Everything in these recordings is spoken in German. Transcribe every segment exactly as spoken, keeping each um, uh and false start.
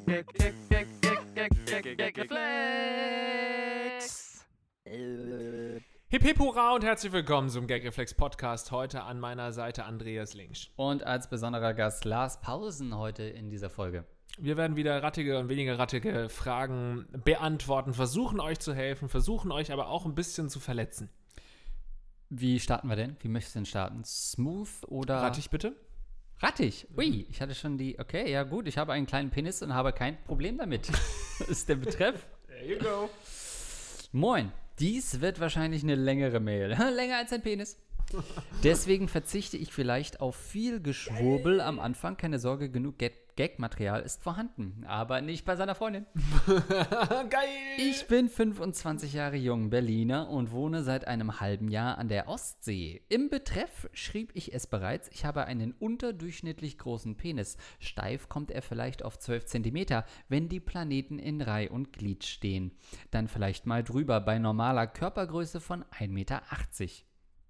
Gag, Gag, Gag, Gag, Gag, Gag, Gag, Reflex. Hip hip hurra und herzlich willkommen zum Gagreflex Podcast. Heute an meiner Seite Andreas Linksch. Und als besonderer Gast Lars Pausen heute in dieser Folge. Wir werden wieder rattige und weniger rattige Fragen beantworten, versuchen euch zu helfen, versuchen euch aber auch ein bisschen zu verletzen. Wie starten wir denn? Wie möchtest du denn starten? Smooth oder... Rattig bitte? Rattig? Ui, ich hatte schon die... Okay, ja gut, ich habe einen kleinen Penis und habe kein Problem damit. Das ist der Betreff. There you go. Moin, dies wird wahrscheinlich eine längere Mail. Länger als ein Penis. Deswegen verzichte ich vielleicht auf viel Geschwurbel am Anfang. Keine Sorge, genug Gag-Material ist vorhanden. Aber nicht bei seiner Freundin. Geil! Ich bin fünfundzwanzig Jahre jung, Berliner und wohne seit einem halben Jahr an der Ostsee. Im Betreff schrieb ich es bereits, ich habe einen unterdurchschnittlich großen Penis. Steif kommt er vielleicht auf zwölf Zentimeter, wenn die Planeten in Reih und Glied stehen. Dann vielleicht mal drüber bei normaler Körpergröße von ein Meter achtzig.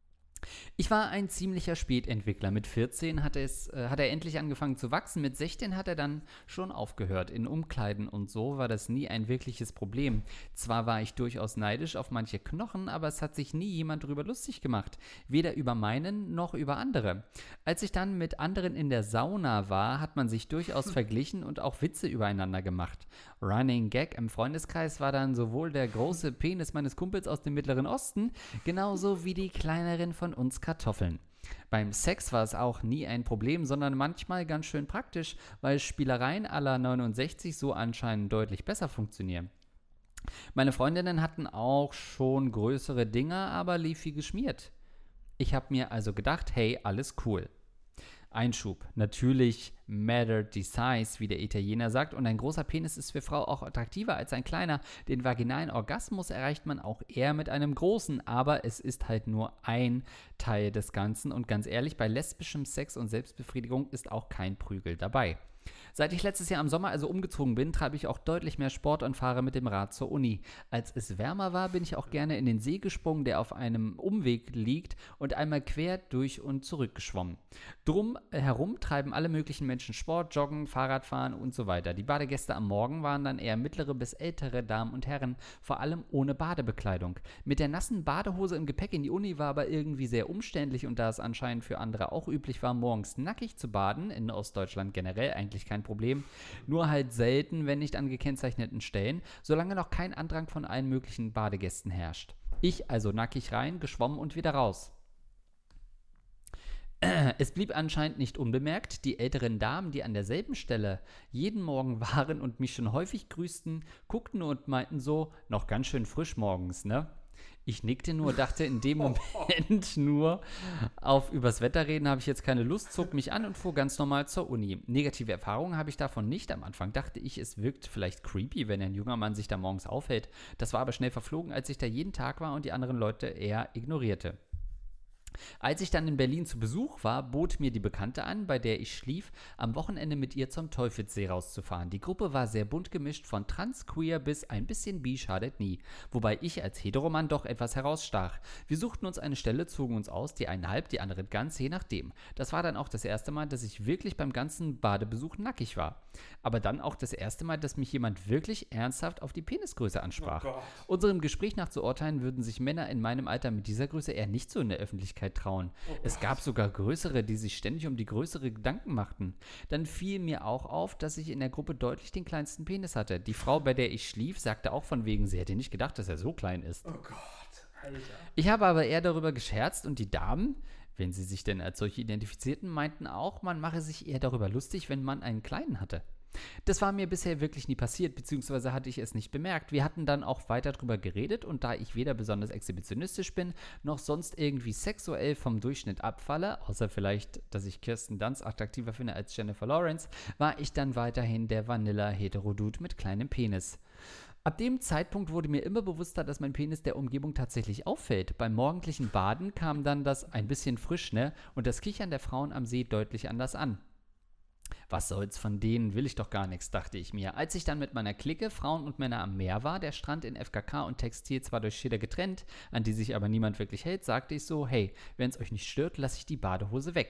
Ich war ein ziemlicher Spätentwickler. Mit vierzehn hat, es, äh, hat er endlich angefangen zu wachsen. Mit sechzehn hat er dann schon aufgehört. In Umkleiden und so war das nie ein wirkliches Problem. Zwar war ich durchaus neidisch auf manche Knochen, aber es hat sich nie jemand darüber lustig gemacht. Weder über meinen noch über andere. Als ich dann mit anderen in der Sauna war, hat man sich durchaus verglichen und auch Witze übereinander gemacht. Running Gag im Freundeskreis war dann sowohl der große Penis meines Kumpels aus dem Mittleren Osten, genauso wie die kleineren von uns Kartoffeln. Beim Sex war es auch nie ein Problem, sondern manchmal ganz schön praktisch, weil Spielereien à la neunundsechzig so anscheinend deutlich besser funktionieren. Meine Freundinnen hatten auch schon größere Dinger, aber lief wie geschmiert. Ich habe mir also gedacht, hey, alles cool. Einschub. Natürlich matter the size, wie der Italiener sagt, und ein großer Penis ist für Frau auch attraktiver als ein kleiner. Den vaginalen Orgasmus erreicht man auch eher mit einem großen, aber es ist halt nur ein Teil des Ganzen und ganz ehrlich, bei lesbischem Sex und Selbstbefriedigung ist auch kein Prügel dabei. Seit ich letztes Jahr im Sommer also umgezogen bin, treibe ich auch deutlich mehr Sport und fahre mit dem Rad zur Uni. Als es wärmer war, bin ich auch gerne in den See gesprungen, der auf einem Umweg liegt, und einmal quer durch und zurück geschwommen. Drum herum treiben alle möglichen Menschen Sport, Joggen, Fahrradfahren und so weiter. Die Badegäste am Morgen waren dann eher mittlere bis ältere Damen und Herren, vor allem ohne Badebekleidung. Mit der nassen Badehose im Gepäck in die Uni war aber irgendwie sehr umständlich, und da es anscheinend für andere auch üblich war, morgens nackig zu baden, in Ostdeutschland generell eigentlich kein Problem, nur halt selten, wenn nicht an gekennzeichneten Stellen, solange noch kein Andrang von allen möglichen Badegästen herrscht. Ich also nackig rein, geschwommen und wieder raus. Es blieb anscheinend nicht unbemerkt. Die älteren Damen, die an derselben Stelle jeden Morgen waren und mich schon häufig grüßten, guckten und meinten so, noch ganz schön frisch morgens, ne? Ich nickte nur, dachte in dem Moment nur, auf übers Wetter reden habe ich jetzt keine Lust, zog mich an und fuhr ganz normal zur Uni. Negative Erfahrungen habe ich davon nicht. Am Anfang dachte ich, es wirkt vielleicht creepy, wenn ein junger Mann sich da morgens aufhält. Das war aber schnell verflogen, als ich da jeden Tag war und die anderen Leute eher ignorierte. Als ich dann in Berlin zu Besuch war, bot mir die Bekannte an, bei der ich schlief, am Wochenende mit ihr zum Teufelssee rauszufahren. Die Gruppe war sehr bunt gemischt, von trans, queer bis ein bisschen bi schadet nie. Wobei ich als Heteromann doch etwas herausstach. Wir suchten uns eine Stelle, zogen uns aus, die einen halb, die anderen ganz, je nachdem. Das war dann auch das erste Mal, dass ich wirklich beim ganzen Badebesuch nackig war. Aber dann auch das erste Mal, dass mich jemand wirklich ernsthaft auf die Penisgröße ansprach. Oh, unserem Gespräch nach zu urteilen, würden sich Männer in meinem Alter mit dieser Größe eher nicht so in der Öffentlichkeit trauen. Oh, es gab sogar größere, die sich ständig um die größere Gedanken machten. Dann fiel mir auch auf, dass ich in der Gruppe deutlich den kleinsten Penis hatte. Die Frau, bei der ich schlief, sagte auch von wegen, sie hätte nicht gedacht, dass er so klein ist. Oh Gott, Alter. Ich habe aber eher darüber gescherzt und die Damen, wenn sie sich denn als solche identifizierten, meinten auch, man mache sich eher darüber lustig, wenn man einen kleinen hatte. Das war mir bisher wirklich nie passiert, beziehungsweise hatte ich es nicht bemerkt. Wir hatten dann auch weiter drüber geredet und da ich weder besonders exhibitionistisch bin, noch sonst irgendwie sexuell vom Durchschnitt abfalle, außer vielleicht, dass ich Kirsten Dunst attraktiver finde als Jennifer Lawrence, war ich dann weiterhin der Vanilla-Hetero-Dude mit kleinem Penis. Ab dem Zeitpunkt wurde mir immer bewusster, dass mein Penis der Umgebung tatsächlich auffällt. Beim morgendlichen Baden kam dann das ein bisschen frisch, ne? Und das Kichern der Frauen am See deutlich anders an. Was soll's, von denen will ich doch gar nichts, dachte ich mir. Als ich dann mit meiner Clique, Frauen und Männer am Meer war, der Strand in F K K und Textil zwar durch Schilder getrennt, an die sich aber niemand wirklich hält, sagte ich so, hey, wenn's euch nicht stört, lasse ich die Badehose weg.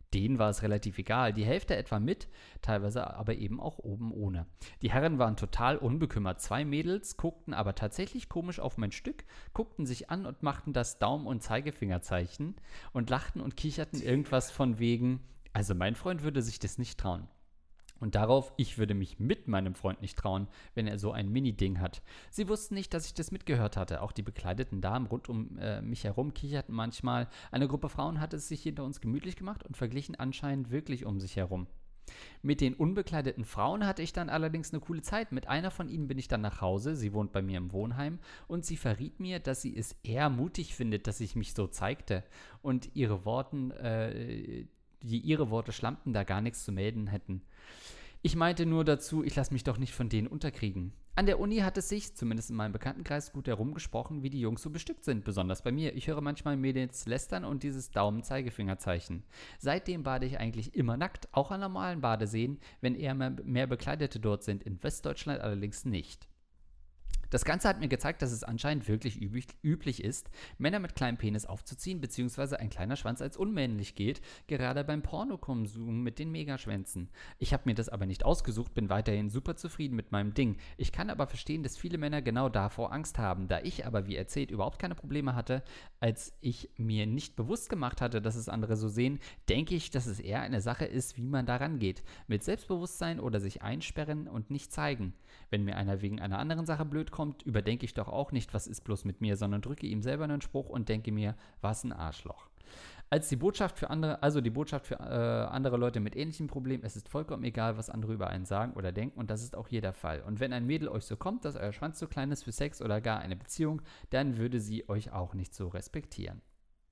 Denen war es relativ egal, die Hälfte etwa mit, teilweise aber eben auch oben ohne. Die Herren waren total unbekümmert. Zwei Mädels guckten aber tatsächlich komisch auf mein Stück, guckten sich an und machten das Daumen- und Zeigefingerzeichen und lachten und kicherten irgendwas von wegen, also mein Freund würde sich das nicht trauen. Und darauf, ich würde mich mit meinem Freund nicht trauen, wenn er so ein Mini-Ding hat. Sie wussten nicht, dass ich das mitgehört hatte. Auch die bekleideten Damen rund um äh, mich herum kicherten manchmal. Eine Gruppe Frauen hatte es sich hinter uns gemütlich gemacht und verglichen anscheinend wirklich um sich herum. Mit den unbekleideten Frauen hatte ich dann allerdings eine coole Zeit. Mit einer von ihnen bin ich dann nach Hause. Sie wohnt bei mir im Wohnheim und sie verriet mir, dass sie es eher mutig findet, dass ich mich so zeigte. Und ihre Worten, äh, die ihre Worte schlampten, da gar nichts zu melden hätten. Ich meinte nur dazu, ich lasse mich doch nicht von denen unterkriegen. An der Uni hat es sich, zumindest in meinem Bekanntenkreis, gut herumgesprochen, wie die Jungs so bestückt sind, besonders bei mir. Ich höre manchmal Mädels lästern und dieses Daumen-Zeigefingerzeichen. Seitdem bade ich eigentlich immer nackt, auch an normalen Badeseen, wenn eher mehr, mehr Bekleidete dort sind, in Westdeutschland allerdings nicht. Das Ganze hat mir gezeigt, dass es anscheinend wirklich üblich, üblich ist, Männer mit kleinem Penis aufzuziehen, beziehungsweise ein kleiner Schwanz als unmännlich gilt, gerade beim Pornokonsum mit den Megaschwänzen. Ich habe mir das aber nicht ausgesucht, bin weiterhin super zufrieden mit meinem Ding. Ich kann aber verstehen, dass viele Männer genau davor Angst haben. Da ich aber, wie erzählt, überhaupt keine Probleme hatte, als ich mir nicht bewusst gemacht hatte, dass es andere so sehen, denke ich, dass es eher eine Sache ist, wie man daran geht. Mit Selbstbewusstsein oder sich einsperren und nicht zeigen. Wenn mir einer wegen einer anderen Sache blöd kommt, überdenke ich doch auch nicht, was ist bloß mit mir, sondern drücke ihm selber einen Spruch und denke mir, was ein Arschloch. Als die Botschaft für andere, also die Botschaft für äh, andere Leute mit ähnlichen Problemen, es ist vollkommen egal, was andere über einen sagen oder denken und das ist auch hier der Fall. Und wenn ein Mädel euch so kommt, dass euer Schwanz zu klein ist für Sex oder gar eine Beziehung, dann würde sie euch auch nicht so respektieren.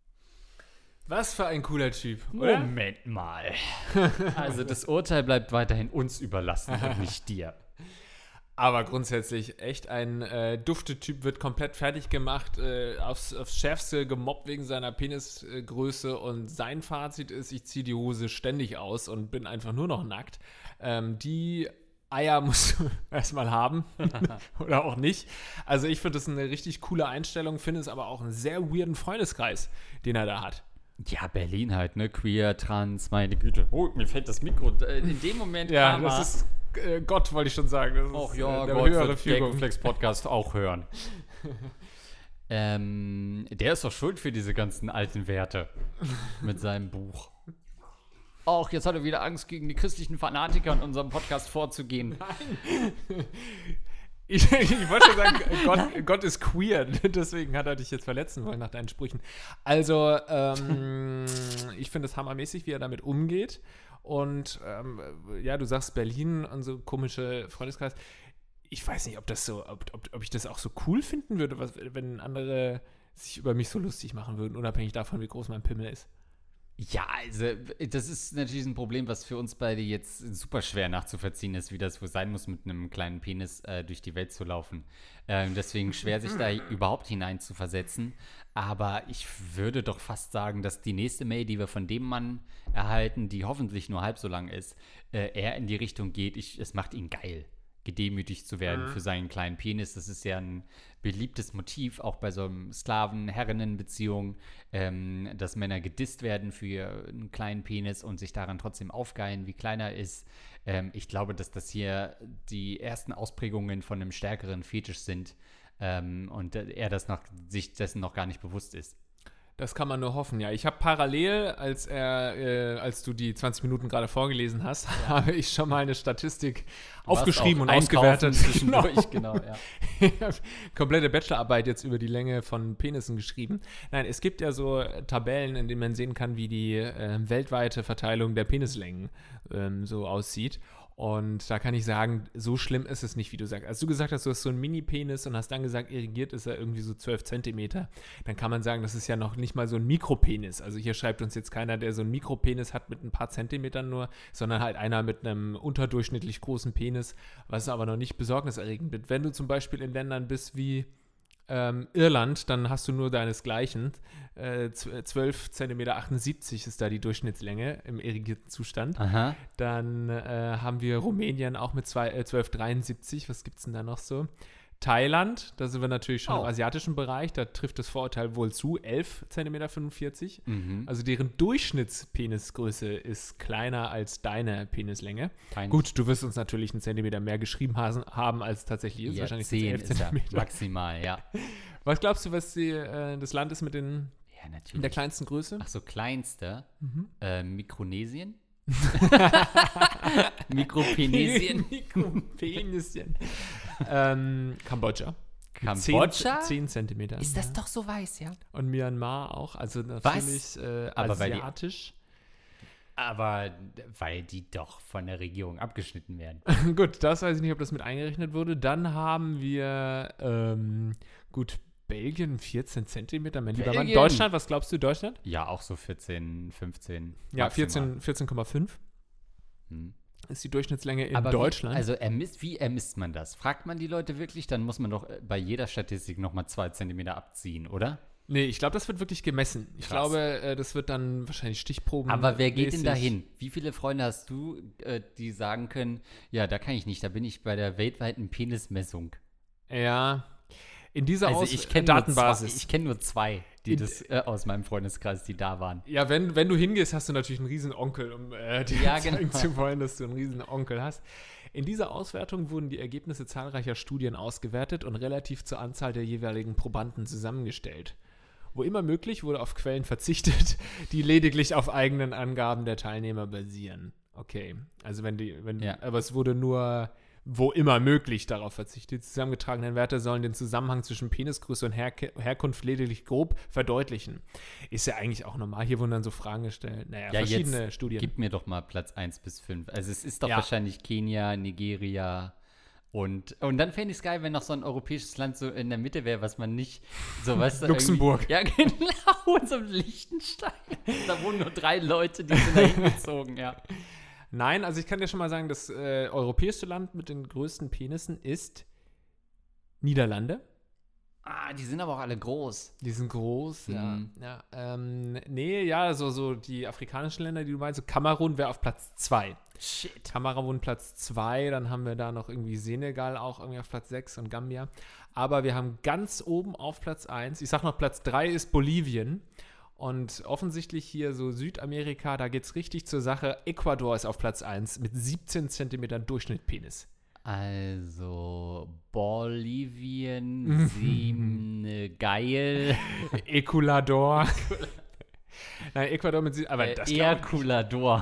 Was für ein cooler Typ, oder? Moment mal. Also das Urteil bleibt weiterhin uns überlassen und nicht dir. Aber grundsätzlich echt ein äh, Duftetyp, wird komplett fertig gemacht, äh, aufs, aufs Schärfste gemobbt wegen seiner Penisgröße äh, und sein Fazit ist, ich ziehe die Hose ständig aus und bin einfach nur noch nackt. Ähm, die Eier musst du erstmal haben oder auch nicht. Also ich finde das eine richtig coole Einstellung, finde es aber auch einen sehr weirden Freundeskreis, den er da hat. Ja, Berlin halt, ne? Queer, trans, meine Güte. Oh, mir fällt das Mikro. In dem Moment ja, kam das ist äh, Gott, wollte ich schon sagen. Das Och ist, ja, äh, der Gott höhere wird Fügung. Gagflex-Podcast auch hören. ähm, der ist doch schuld für diese ganzen alten Werte mit seinem Buch. Auch jetzt hat er wieder Angst, gegen die christlichen Fanatiker in unserem Podcast vorzugehen. Nein. Ich, ich wollte schon sagen, Gott, Gott ist queer, deswegen hat er dich jetzt verletzen wollen nach deinen Sprüchen. Also, ähm, ich finde es hammermäßig, wie er damit umgeht. Und ähm, ja, du sagst Berlin und so komische Freundeskreis. Ich weiß nicht, ob das so, ob, ob, ob ich das auch so cool finden würde, was, wenn andere sich über mich so lustig machen würden, unabhängig davon, wie groß mein Pimmel ist. Ja, also das ist natürlich ein Problem, was für uns beide jetzt super schwer nachzuvollziehen ist, wie das wohl sein muss, mit einem kleinen Penis äh, durch die Welt zu laufen. Ähm, deswegen schwer, sich da überhaupt hinein zu versetzen. Aber ich würde doch fast sagen, dass die nächste Mail, die wir von dem Mann erhalten, die hoffentlich nur halb so lang ist, äh, eher in die Richtung geht, ich, es macht ihn geil, gedemütigt zu werden mhm. für seinen kleinen Penis. Das ist ja ein beliebtes Motiv, auch bei so einem Sklaven-Herrinnen-Beziehung, ähm, dass Männer gedisst werden für einen kleinen Penis und sich daran trotzdem aufgeilen, wie klein er ist. Ähm, ich glaube, dass das hier die ersten Ausprägungen von einem stärkeren Fetisch sind ähm, und er das noch, sich dessen noch gar nicht bewusst ist. Das kann man nur hoffen, ja. Ich habe parallel, als er, äh, als du die zwanzig Minuten gerade vorgelesen hast, ja. habe ich schon mal eine Statistik du aufgeschrieben und ausgewertet. Zwischendurch, genau, ja. Ich habe komplette Bachelorarbeit jetzt über die Länge von Penissen geschrieben. Nein, es gibt ja so Tabellen, in denen man sehen kann, wie die äh, weltweite Verteilung der Penislängen ähm, so aussieht. Und da kann ich sagen, so schlimm ist es nicht, wie du sagst. Als du gesagt hast, du hast so einen Mini-Penis und hast dann gesagt, irrigiert ist er irgendwie so zwölf Zentimeter, dann kann man sagen, das ist ja noch nicht mal so ein Mikropenis. Also hier schreibt uns jetzt keiner, der so einen Mikropenis hat mit ein paar Zentimetern nur, sondern halt einer mit einem unterdurchschnittlich großen Penis, was aber noch nicht besorgniserregend wird. Wenn du zum Beispiel in Ländern bist wie Ähm, Irland, dann hast du nur deinesgleichen. Äh, zwölf Zentimeter achtundsiebzig ist da die Durchschnittslänge im irrigierten Zustand. Aha. Dann äh, haben wir Rumänien auch mit zwei, äh, zwölf Komma dreiundsiebzig. Was gibt's denn da noch so? Thailand, da sind wir natürlich schon Oh. im asiatischen Bereich, da trifft das Vorurteil wohl zu, elf Zentimeter fünfundvierzig. Mhm. Also deren Durchschnittspenisgröße ist kleiner als deine Penislänge. Kein Gut, du wirst uns natürlich einen Zentimeter mehr geschrieben hasen- haben, als tatsächlich ist. ja, Wahrscheinlich sind es zehn elf ist ja Zentimeter. maximal, ja. Was glaubst du, was die, äh, das Land ist mit den, Ja, in der natürlich. kleinsten Größe? Ach so, kleinste. Mhm. Äh, Mikronesien? Mikropenesien? Mikropenisien. ähm, Kambodscha. Kambodscha? zehn Zentimeter. Ist das doch so weiß, ja? Und Myanmar auch, also natürlich äh, Aber weil die- asiatisch. Aber weil die doch von der Regierung abgeschnitten werden. Gut, das weiß ich nicht, ob das mit eingerechnet wurde. Dann haben wir, ähm, gut, Belgien vierzehn Zentimeter, mein lieber Mann. Belgien. Deutschland, was glaubst du, Deutschland? Ja, auch so vierzehn, fünfzehn. Ja, maximal. vierzehn, vierzehn Komma fünf Hm. ist die Durchschnittslänge in Aber Deutschland. Wie, also ermisst, wie ermisst man das? Fragt man die Leute wirklich? Dann muss man doch äh, bei jeder Statistik nochmal zwei Zentimeter abziehen, oder? nee, ich glaube, das wird wirklich gemessen. Ich Krass. glaube, äh, das wird dann wahrscheinlich Stichproben. Aber wer geht denn mäßig- da hin? Wie viele Freunde hast du, äh, die sagen können, ja, da kann ich nicht, da bin ich bei der weltweiten Penismessung. Ja, in dieser Also Aus ich kenne Datenbasis. Nur zwei, ich kenne nur zwei, die In- das äh, aus meinem Freundeskreis, die da waren. Ja, wenn, wenn du hingehst, hast du natürlich einen riesen Onkel, um äh, dir Ja, zeigen genau. zu wollen, dass du einen riesen Onkel hast. In dieser Auswertung wurden die Ergebnisse zahlreicher Studien ausgewertet und relativ zur Anzahl der jeweiligen Probanden zusammengestellt. Wo immer möglich, wurde auf Quellen verzichtet, die lediglich auf eigenen Angaben der Teilnehmer basieren. Okay, also wenn die, wenn, Ja. aber es wurde nur, wo immer möglich, darauf verzichtet. Die zusammengetragenen Werte sollen den Zusammenhang zwischen Penisgröße und Herke- Herkunft lediglich grob verdeutlichen. Ist ja eigentlich auch normal. Hier wurden dann so Fragen gestellt. Naja, Ja, verschiedene jetzt Studien. Gib mir doch mal Platz eins bis fünf. Also es ist doch Ja. wahrscheinlich Kenia, Nigeria und, und dann fände ich es geil, wenn noch so ein europäisches Land so in der Mitte wäre, was man nicht so, weißt du, Luxemburg. irgendwie- Ja, genau, und so Liechtenstein. Da wohnen nur drei Leute, die sind da hingezogen, ja. Nein, also ich kann dir schon mal sagen, das äh, europäische Land mit den größten Penissen ist Niederlande. Ah, die sind aber auch alle groß. Die sind groß, ja. Mhm. ja ähm, nee, ja, so, so die afrikanischen Länder, die du meinst, so Kamerun wäre auf Platz zwei. Shit. Kamerun Platz zwei, dann haben wir da noch irgendwie Senegal auch irgendwie auf Platz sechs und Gambia. Aber wir haben ganz oben auf Platz eins, ich sag noch, Platz drei ist Bolivien. Und offensichtlich hier so Südamerika, da geht's richtig zur Sache. Ecuador ist auf Platz eins mit siebzehn Zentimetern Durchschnittpenis. Also Bolivien, sieben, geil. Ecuador. Nein, Ecuador mit sie, aber Äh, das glaub Erkulador.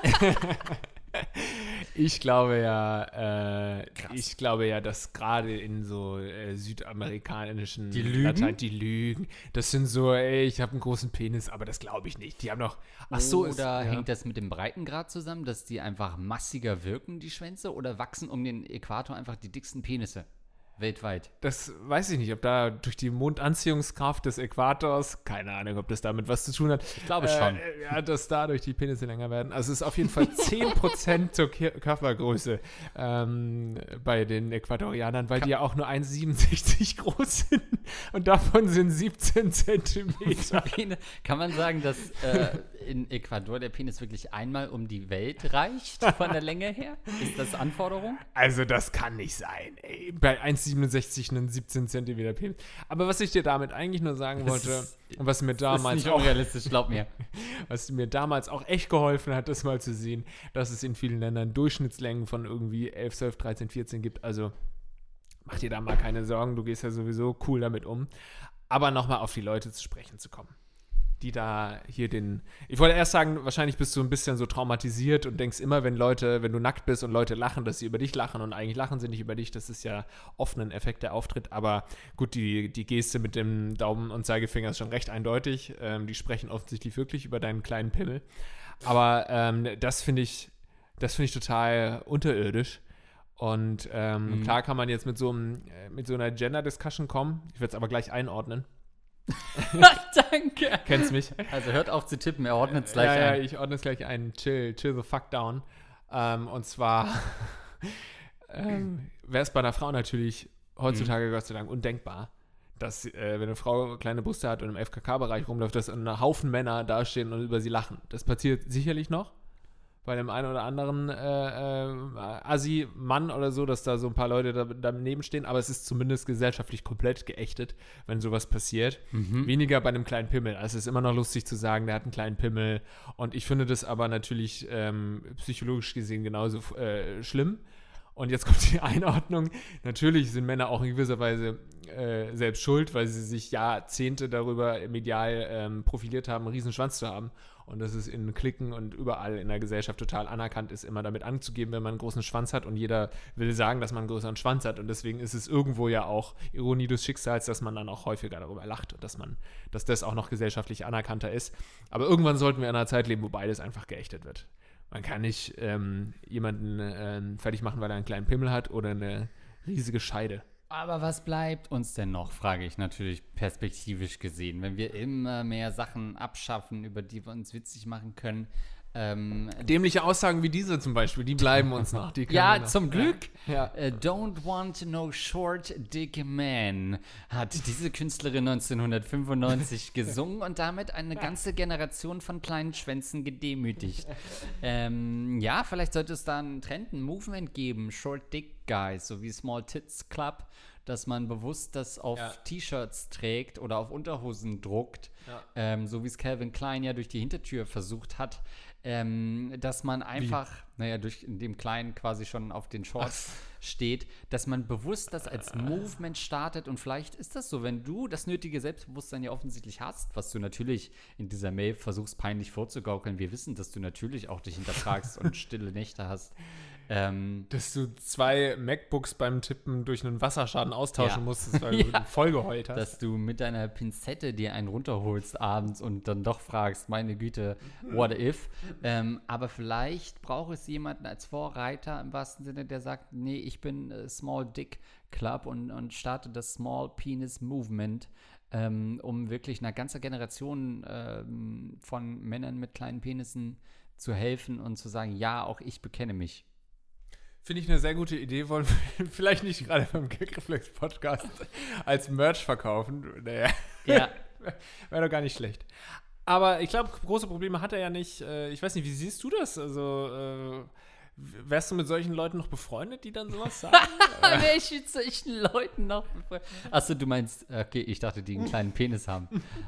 ich glaube ja, äh, ich glaube ja, dass gerade in so äh, südamerikanischen Die lügen? Latein, die lügen. Das sind so, ey, ich habe einen großen Penis, aber das glaube ich nicht. Die haben noch, ach so, ist, Oder ja. hängt das mit dem Breitengrad zusammen, dass die einfach massiger wirken, die Schwänze, oder wachsen um den Äquator einfach die dicksten Penisse weltweit? Das weiß ich nicht, ob da durch die Mondanziehungskraft des Äquators, keine Ahnung, ob das damit was zu tun hat. Ich glaube schon. Äh, ja, dass dadurch die Penisse länger werden. Also es ist auf jeden Fall zehn Prozent zur Ki- Körpergröße ähm, bei den Äquatorianern, weil die ja auch nur eins Komma siebenundsechzig groß sind und davon sind siebzehn Zentimeter. Penis- Kann man sagen, dass äh, in Ecuador der Penis wirklich einmal um die Welt reicht, von der Länge her? Ist das Anforderung? Also das kann nicht sein, ey. Bei eins Komma siebenundsechzig einen siebzehn Zentimeter Penis. Aber was ich dir damit eigentlich nur sagen Das wollte, ist- und was mir Das ist damals nicht auch unrealistisch, glaub mir. was mir damals auch echt geholfen hat, das mal zu sehen, dass es in vielen Ländern Durchschnittslängen von irgendwie elf, zwölf, dreizehn, vierzehn gibt. Also mach dir da mal keine Sorgen, du gehst ja sowieso cool damit um. Aber nochmal auf die Leute zu sprechen zu kommen, die da hier den, ich wollte erst sagen, wahrscheinlich bist du ein bisschen so traumatisiert und denkst immer, wenn Leute, wenn du nackt bist und Leute lachen, dass sie über dich lachen und eigentlich lachen sie nicht über dich, das ist ja oft ein Effekt, der auftritt, aber gut, die, die Geste mit dem Daumen und Zeigefinger ist schon recht eindeutig, ähm, die sprechen offensichtlich wirklich über deinen kleinen Pimmel, aber ähm, das finde ich, das finde ich total unterirdisch. Und ähm, Mhm. klar kann man jetzt mit so, einem, äh, mit so einer Gender-Discussion kommen, ich werde es aber gleich einordnen. Danke. Kennst mich? Also hört auf zu tippen, er ordnet es gleich ja, ein. ja, ich ordne es gleich ein. Chill, chill the fuck down. Ähm, und zwar ähm, wäre es bei einer Frau natürlich heutzutage Gott sei Dank undenkbar, dass, äh, wenn eine Frau kleine Brüste hat und im F K K-Bereich rumläuft, dass ein Haufen Männer dastehen und über sie lachen. Das passiert sicherlich noch. bei dem einen oder anderen äh, äh, Assi-Mann oder so, dass da so ein paar Leute da, daneben stehen, aber es ist zumindest gesellschaftlich komplett geächtet, wenn sowas passiert. Mhm. Weniger bei einem kleinen Pimmel. Also es ist immer noch lustig zu sagen, der hat einen kleinen Pimmel und ich finde das aber natürlich ähm, psychologisch gesehen genauso äh, schlimm. Und jetzt kommt die Einordnung. Natürlich sind Männer auch in gewisser Weise äh, selbst schuld, weil sie sich Jahrzehnte darüber medial ähm, profiliert haben, einen riesen Schwanz zu haben. Und dass es in Cliquen und überall in der Gesellschaft total anerkannt ist, immer damit anzugeben, wenn man einen großen Schwanz hat. Und jeder will sagen, dass man einen größeren Schwanz hat. Und deswegen ist es irgendwo ja auch Ironie des Schicksals, dass man dann auch häufiger darüber lacht und dass man, dass das auch noch gesellschaftlich anerkannter ist. Aber irgendwann sollten wir in einer Zeit leben, wo beides einfach geächtet wird. Man kann nicht ähm, jemanden ähm, fertig machen, weil er einen kleinen Pimmel hat oder eine riesige Scheide. Aber was bleibt uns denn noch, frage ich natürlich perspektivisch gesehen, wenn wir immer mehr Sachen abschaffen, über die wir uns witzig machen können. Ähm, Dämliche Aussagen wie diese zum Beispiel, die bleiben uns noch. Die können wir ja, noch. zum Glück. Ja. Äh, Don't Want No Short Dick Man hat diese Künstlerin neunzehnhundertfünfundneunzig gesungen und damit eine ganze Generation von kleinen Schwänzen gedemütigt. ähm, ja, vielleicht sollte es da einen Trend, ein Movement geben, Short Dick Guys, so wie Small Tits Club, dass man bewusst das auf Ja. T-Shirts trägt oder auf Unterhosen druckt, Ja. ähm, so wie es Calvin Klein ja durch die Hintertür versucht hat, ähm, dass man einfach, naja, durch in dem Klein quasi schon auf den Shorts steht, dass man bewusst das als Movement startet und vielleicht ist das so, wenn du das nötige Selbstbewusstsein ja offensichtlich hast, was du natürlich in dieser Mail versuchst peinlich vorzugaukeln, wir wissen, dass du natürlich auch dich hinterfragst und stille Nächte hast, ähm, Dass du zwei MacBooks beim Tippen durch einen Wasserschaden austauschen Ja. musstest, weil Ja. du voll geheult hast. dass du mit deiner Pinzette dir einen runterholst abends und dann doch fragst, meine Güte, what if? Ähm, aber vielleicht braucht es jemanden als Vorreiter im wahrsten Sinne, der sagt, nee, ich bin äh, Small Dick Club und, und starte das Small Penis Movement, ähm, um wirklich einer ganzen Generation ähm, von Männern mit kleinen Penissen zu helfen und zu sagen, ja, auch ich bekenne mich. Finde ich eine sehr gute Idee. Wollen wir vielleicht nicht gerade beim Gagreflex-Podcast als Merch verkaufen. Naja, Ja. wäre doch gar nicht schlecht. Aber ich glaube, große Probleme hat er ja nicht. Äh, Ich weiß nicht, wie siehst du das? Also, äh, wärst du mit solchen Leuten noch befreundet, die dann sowas sagen? Wäre ich mit solchen Leuten noch befreundet? Achso, du meinst, okay, ich dachte, die einen kleinen Penis haben.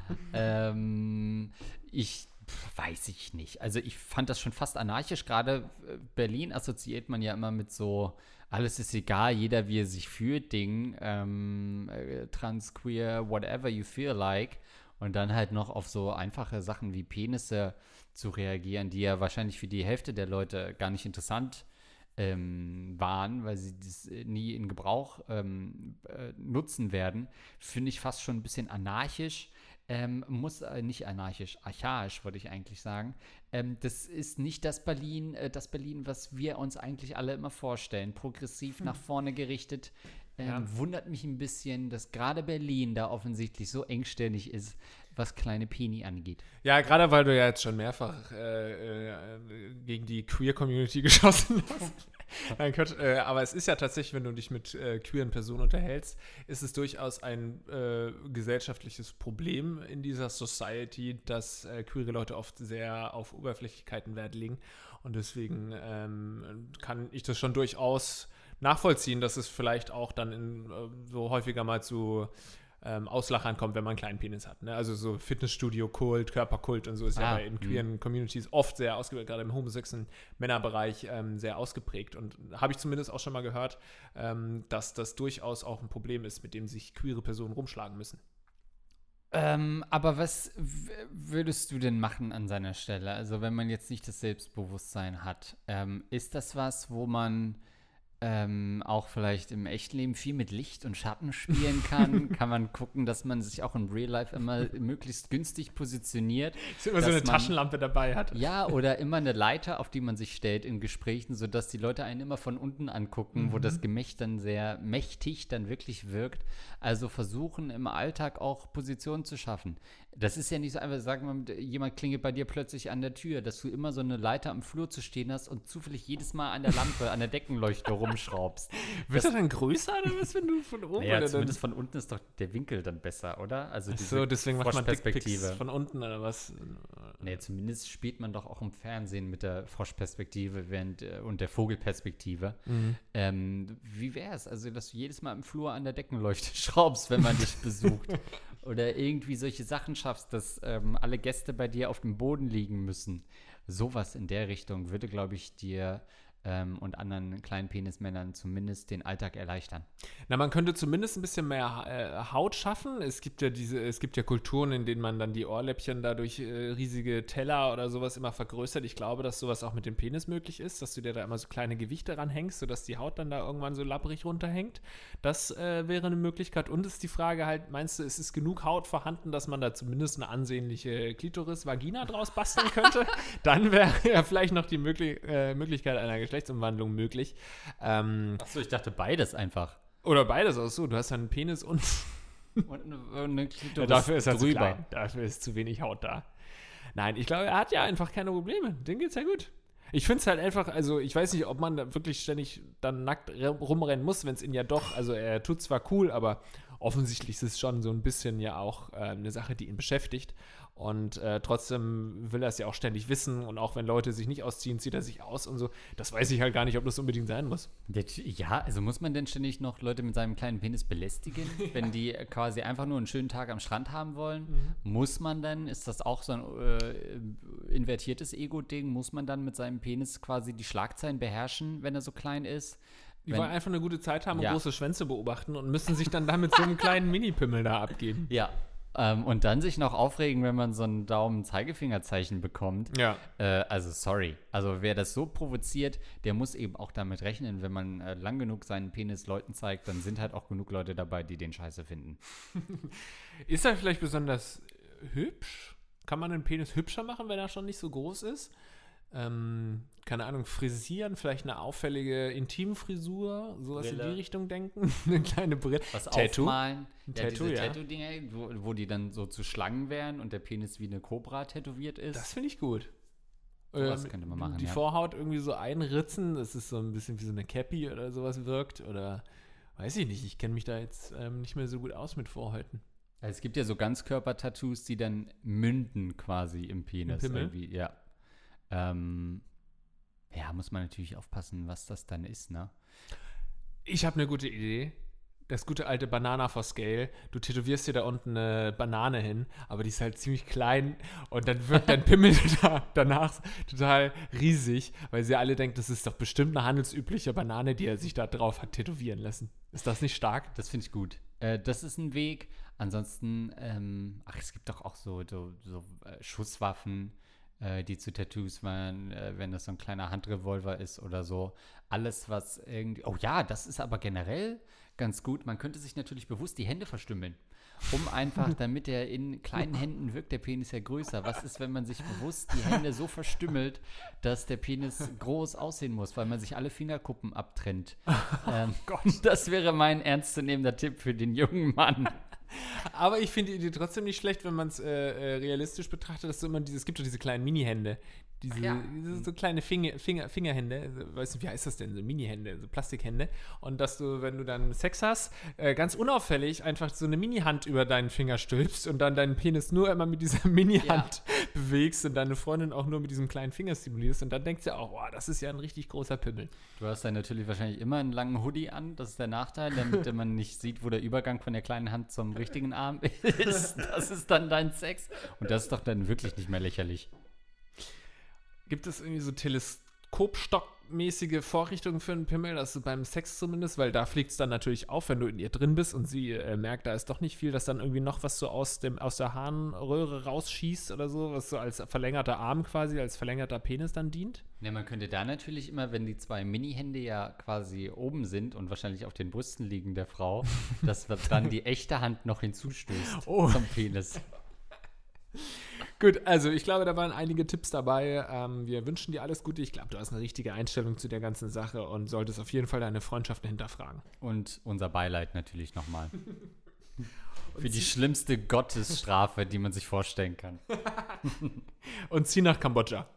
ähm, ich pf, weiß ich nicht. Also ich fand das schon fast anarchisch. Gerade äh, Berlin assoziiert man ja immer mit so, alles ist egal, jeder wie er sich fühlt, Ding. Ähm, äh, trans, queer, whatever you feel like. Und dann halt noch auf so einfache Sachen wie Penisse zu reagieren, die ja wahrscheinlich für die Hälfte der Leute gar nicht interessant ähm, waren, weil sie das äh, nie in Gebrauch ähm, äh, nutzen werden, finde ich fast schon ein bisschen anarchisch. Ähm, muss äh, nicht anarchisch, archaisch, würde ich eigentlich sagen. Ähm, das ist nicht das Berlin, äh, das Berlin, was wir uns eigentlich alle immer vorstellen. Progressiv nach vorne gerichtet. Ähm, Ja. Wundert mich ein bisschen, dass gerade Berlin da offensichtlich so engstirnig ist, was kleine Peni angeht. Ja, gerade weil du ja jetzt schon mehrfach äh, äh, gegen die Queer-Community geschossen hast. Nein, Quatsch, äh, aber es ist ja tatsächlich, wenn du dich mit äh, queeren Personen unterhältst, ist es durchaus ein äh, gesellschaftliches Problem in dieser Society, dass äh, queere Leute oft sehr auf Oberflächlichkeiten Wert legen. Und deswegen ähm, kann ich das schon durchaus nachvollziehen, dass es vielleicht auch dann in, äh, so häufiger mal zu ähm, Auslachern kommt, wenn man einen kleinen Penis hat. Ne? Also so Fitnessstudio-Kult, Körperkult und so ist ja Ah, bei in queeren Communities oft sehr ausgeprägt, gerade im homosexuellen Männerbereich ähm, sehr ausgeprägt. Und habe ich zumindest auch schon mal gehört, ähm, dass das durchaus auch ein Problem ist, mit dem sich queere Personen rumschlagen müssen. Ähm, aber was w- würdest du denn machen an seiner Stelle? Also wenn man jetzt nicht das Selbstbewusstsein hat, ähm, ist das was, wo man ähm, auch vielleicht im echten Leben viel mit Licht und Schatten spielen kann? Kann man gucken, dass man sich auch im Real Life immer möglichst günstig positioniert? Dass immer so Dass eine man- Taschenlampe dabei hat. Ja, oder immer eine Leiter, auf die man sich stellt in Gesprächen, sodass die Leute einen immer von unten angucken, wo das Gemächt dann sehr mächtig dann wirklich wirkt. Also versuchen im Alltag auch Positionen zu schaffen. Das ist ja nicht so einfach, sagen wir mal, jemand klingelt bei dir plötzlich an der Tür, dass du immer so eine Leiter am Flur zu stehen hast und zufällig jedes Mal an der Lampe, an der Deckenleuchte rumschraubst. Wird er dann größer oder was, wenn du von oben Naja, oder zumindest von unten ist doch der Winkel dann besser, oder? Also dann, diese so, deswegen macht man Dickpics Froschperspektive. von unten oder was? Nee, zumindest spielt man doch auch im Fernsehen mit der Froschperspektive während, äh, und der Vogelperspektive. Mhm. Ähm, wie wär's? Also, dass du jedes Mal im Flur an der Deckenleuchte schraubst, wenn man dich besucht. Oder irgendwie solche Sachen schaffst, dass ähm, alle Gäste bei dir auf dem Boden liegen müssen. Sowas in der Richtung würde, glaube ich, dir ähm, und anderen kleinen Penismännern zumindest den Alltag erleichtern. Na, man könnte zumindest ein bisschen mehr äh, Haut schaffen. Es gibt ja diese, es gibt ja Kulturen, in denen man dann die Ohrläppchen dadurch äh, riesige Teller oder sowas immer vergrößert. Ich glaube, dass sowas auch mit dem Penis möglich ist, dass du dir da immer so kleine Gewichte ranhängst, sodass die Haut dann da irgendwann so labbrig runterhängt. Das äh, wäre eine Möglichkeit. Und ist die Frage halt, meinst du, es ist genug Haut vorhanden, dass man da zumindest eine ansehnliche Klitoris-Vagina draus basteln könnte? Dann wäre ja vielleicht noch die Möglich- äh, Möglichkeit einer Geschlechtsumwandlung möglich. Ähm, Achso, ich dachte beides einfach. Oder beides auch so. Du hast dann einen Penis und Und eine, eine Klitoris ja, dafür ist er zu drüber. klein. Dafür ist zu wenig Haut da. Nein, ich glaube, er hat ja einfach keine Probleme. Dem geht's ja gut. Ich finde es halt einfach, also ich weiß nicht, ob man da wirklich ständig dann nackt rumrennen muss, wenn es ihn ja doch, also er tut zwar cool, aber offensichtlich ist es schon so ein bisschen ja auch äh, eine Sache, die ihn beschäftigt. Und äh, trotzdem will er es ja auch ständig wissen. Und auch wenn Leute sich nicht ausziehen, zieht er sich aus und so. Das weiß ich halt gar nicht, ob das unbedingt sein muss. Ja, also muss man denn ständig noch Leute mit seinem kleinen Penis belästigen, wenn die quasi einfach nur einen schönen Tag am Strand haben wollen? Mhm. Muss man dann, ist das auch so ein äh, invertiertes Ego-Ding, muss man dann mit seinem Penis quasi die Schlagzeilen beherrschen, wenn er so klein ist? Die wenn, wollen einfach eine gute Zeit haben und ja. große Schwänze beobachten und müssen sich dann damit so einem kleinen Mini-Pimmel da abgeben. Ja. Ähm, und dann sich noch aufregen, wenn man so ein Daumen-Zeigefingerzeichen bekommt. Ja. Äh, also sorry. Also wer das so provoziert, der muss eben auch damit rechnen, wenn man äh, lang genug seinen Penis Leuten zeigt, dann sind halt auch genug Leute dabei, die den scheiße finden. Ist er vielleicht besonders hübsch? Kann man den Penis hübscher machen, wenn er schon nicht so groß ist? Ähm, keine Ahnung, frisieren, vielleicht eine auffällige Intimfrisur, sowas Brille. in die Richtung denken. Eine kleine Brille. Was Tattoo. aufmalen. Ein ja, Tattoo, diese ja. Tattoo-Dinger, wo, wo die dann so zu Schlangen wären und der Penis wie eine Kobra tätowiert ist. Das finde ich gut. Sowas Ähm, könnte man machen, Die ja. Vorhaut irgendwie so einritzen, dass es so ein bisschen wie so eine Cappy oder sowas wirkt. Oder weiß ich nicht, ich kenne mich da jetzt ähm, nicht mehr so gut aus mit Vorhäuten. Also es gibt ja so Ganzkörper-Tattoos, die dann münden quasi im Penis. Im Pimmel? Irgendwie. Ja. Ähm, ja, muss man natürlich aufpassen, was das dann ist, ne? Ich habe eine gute Idee. Das gute alte Banana for Scale. Du tätowierst dir da unten eine Banane hin, aber die ist halt ziemlich klein und dann wirkt dein Pimmel da, danach total riesig, weil sie alle denken, das ist doch bestimmt eine handelsübliche Banane, die er sich da drauf hat tätowieren lassen. Ist das nicht stark? Das finde ich gut. Äh, das ist ein Weg. Ansonsten, ähm, ach, es gibt doch auch so, so, so äh, Schusswaffen, äh, die zu Tattoos waren, äh, wenn das so ein kleiner Handrevolver ist oder so. Alles, was irgendwie. Oh ja, das ist aber generell ganz gut. Man könnte sich natürlich bewusst die Hände verstümmeln. Um einfach, damit er in kleinen Händen wirkt, der Penis ja größer. Was ist, wenn man sich bewusst die Hände so verstümmelt, dass der Penis groß aussehen muss, weil man sich alle Fingerkuppen abtrennt? ähm, Gott. Das wäre mein ernstzunehmender Tipp für den jungen Mann. Aber ich finde die Idee trotzdem nicht schlecht, wenn man es äh, äh, realistisch betrachtet, dass du immer diese, es gibt doch diese kleinen Mini-Hände, diese, Ja. diese so kleine Finger, Finger, Fingerhände, also, weißt du, wie heißt das denn, so Mini-Hände, so Plastikhände, und dass du, wenn du dann Sex hast, äh, ganz unauffällig einfach so eine Mini-Hand über deinen Finger stülpst und dann deinen Penis nur immer mit dieser Mini-Hand bewegst und deine Freundin auch nur mit diesem kleinen Finger stimulierst und dann denkt sie auch, wow, das ist ja ein richtig großer Pimmel. Du hast dann natürlich wahrscheinlich immer einen langen Hoodie an, das ist der Nachteil, damit man nicht sieht, wo der Übergang von der kleinen Hand zum richtigen Arm ist. Das ist dann dein Sex. Und das ist doch dann wirklich nicht mehr lächerlich. Gibt es irgendwie so Teleskopstockmäßige Vorrichtungen für einen Pimmel, dass du beim Sex zumindest, weil da fliegt es dann natürlich auf, wenn du in ihr drin bist und sie äh, merkt, da ist doch nicht viel, dass dann irgendwie noch was so aus, dem, aus der Harnröhre rausschießt oder so, was so als verlängerter Arm quasi, als verlängerter Penis dann dient? Ne, man könnte da natürlich immer, wenn die zwei Mini-Hände ja quasi oben sind und wahrscheinlich auf den Brüsten liegen der Frau, dass dann die echte Hand noch hinzustößt Oh. zum Penis. Gut, also ich glaube, da waren einige Tipps dabei. Ähm, wir wünschen dir alles Gute. Ich glaube, du hast eine richtige Einstellung zu der ganzen Sache und solltest auf jeden Fall deine Freundschaften hinterfragen. Und unser Beileid natürlich nochmal. Für die schlimmste Gottesstrafe, die man sich vorstellen kann. Und zieh nach Kambodscha.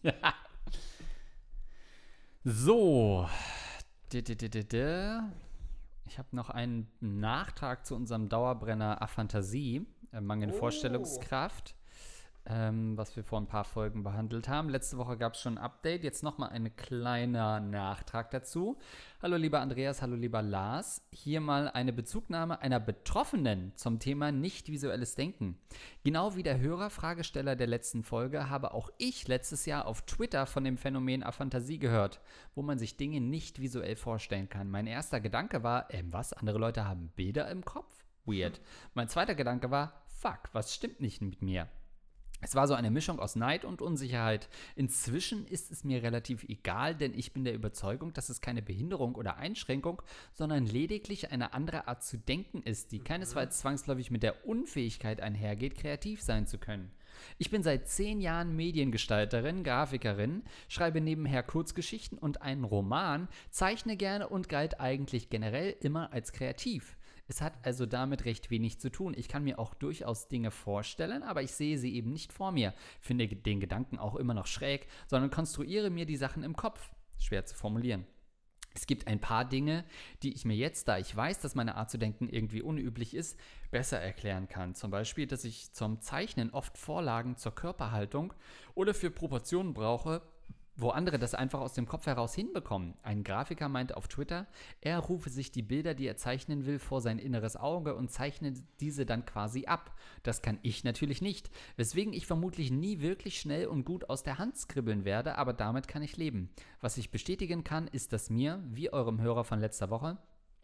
So. Ich habe noch einen Nachtrag zu unserem Dauerbrenner Aphantasie, äh, Mangel Oh. Vorstellungskraft. ähm, was wir vor ein paar Folgen behandelt haben. Letzte Woche gab es schon ein Update, jetzt nochmal ein kleiner Nachtrag dazu. Hallo lieber Andreas, hallo lieber Lars. Hier mal eine Bezugnahme einer Betroffenen zum Thema nicht-visuelles Denken. Genau wie der Hörer, Fragesteller der letzten Folge, habe auch ich letztes Jahr auf Twitter von dem Phänomen Aphantasie gehört, wo man sich Dinge nicht visuell vorstellen kann. Mein erster Gedanke war, ähm, was, andere Leute haben Bilder im Kopf? Weird. Mein zweiter Gedanke war, fuck, was stimmt nicht mit mir? Es war so eine Mischung aus Neid und Unsicherheit. Inzwischen ist es mir relativ egal, denn ich bin der Überzeugung, dass es keine Behinderung oder Einschränkung, sondern lediglich eine andere Art zu denken ist, die keinesfalls zwangsläufig mit der Unfähigkeit einhergeht, kreativ sein zu können. Ich bin seit zehn Jahren Mediengestalterin, Grafikerin, schreibe nebenher Kurzgeschichten und einen Roman, zeichne gerne und galt eigentlich generell immer als kreativ. Es hat also damit recht wenig zu tun. Ich kann mir auch durchaus Dinge vorstellen, aber ich sehe sie eben nicht vor mir, finde den Gedanken auch immer noch schräg, sondern konstruiere mir die Sachen im Kopf. Schwer zu formulieren. Es gibt ein paar Dinge, die ich mir jetzt, da ich weiß, dass meine Art zu denken irgendwie unüblich ist, besser erklären kann. Zum Beispiel, dass ich zum Zeichnen oft Vorlagen zur Körperhaltung oder für Proportionen brauche, wo andere das einfach aus dem Kopf heraus hinbekommen. Ein Grafiker meinte auf Twitter, er rufe sich die Bilder, die er zeichnen will, vor sein inneres Auge und zeichne diese dann quasi ab. Das kann ich natürlich nicht, weswegen ich vermutlich nie wirklich schnell und gut aus der Hand skribbeln werde, aber damit kann ich leben. Was ich bestätigen kann, ist, dass mir, wie eurem Hörer von letzter Woche,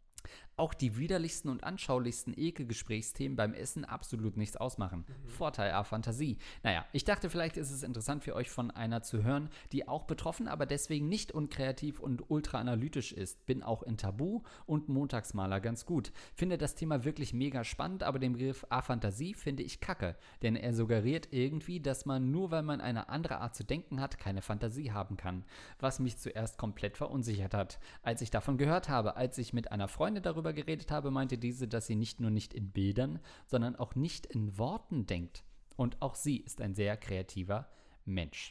auch die widerlichsten und anschaulichsten Ekelgesprächsthemen beim Essen absolut nichts ausmachen. Mhm. Vorteil Aphantasie. Naja, ich dachte, vielleicht ist es interessant für euch von einer zu hören, die auch betroffen, aber deswegen nicht unkreativ und ultra analytisch ist. Bin auch in Tabu und Montagsmaler ganz gut. Finde das Thema wirklich mega spannend, aber den Begriff Aphantasie finde ich kacke, denn er suggeriert irgendwie, dass man nur weil man eine andere Art zu denken hat, keine Fantasie haben kann. Was mich zuerst komplett verunsichert hat. Als ich davon gehört habe, als ich mit einer Freundin darüber geredet habe, meinte diese, dass sie nicht nur nicht in Bildern, sondern auch nicht in Worten denkt. Und auch sie ist ein sehr kreativer Mensch.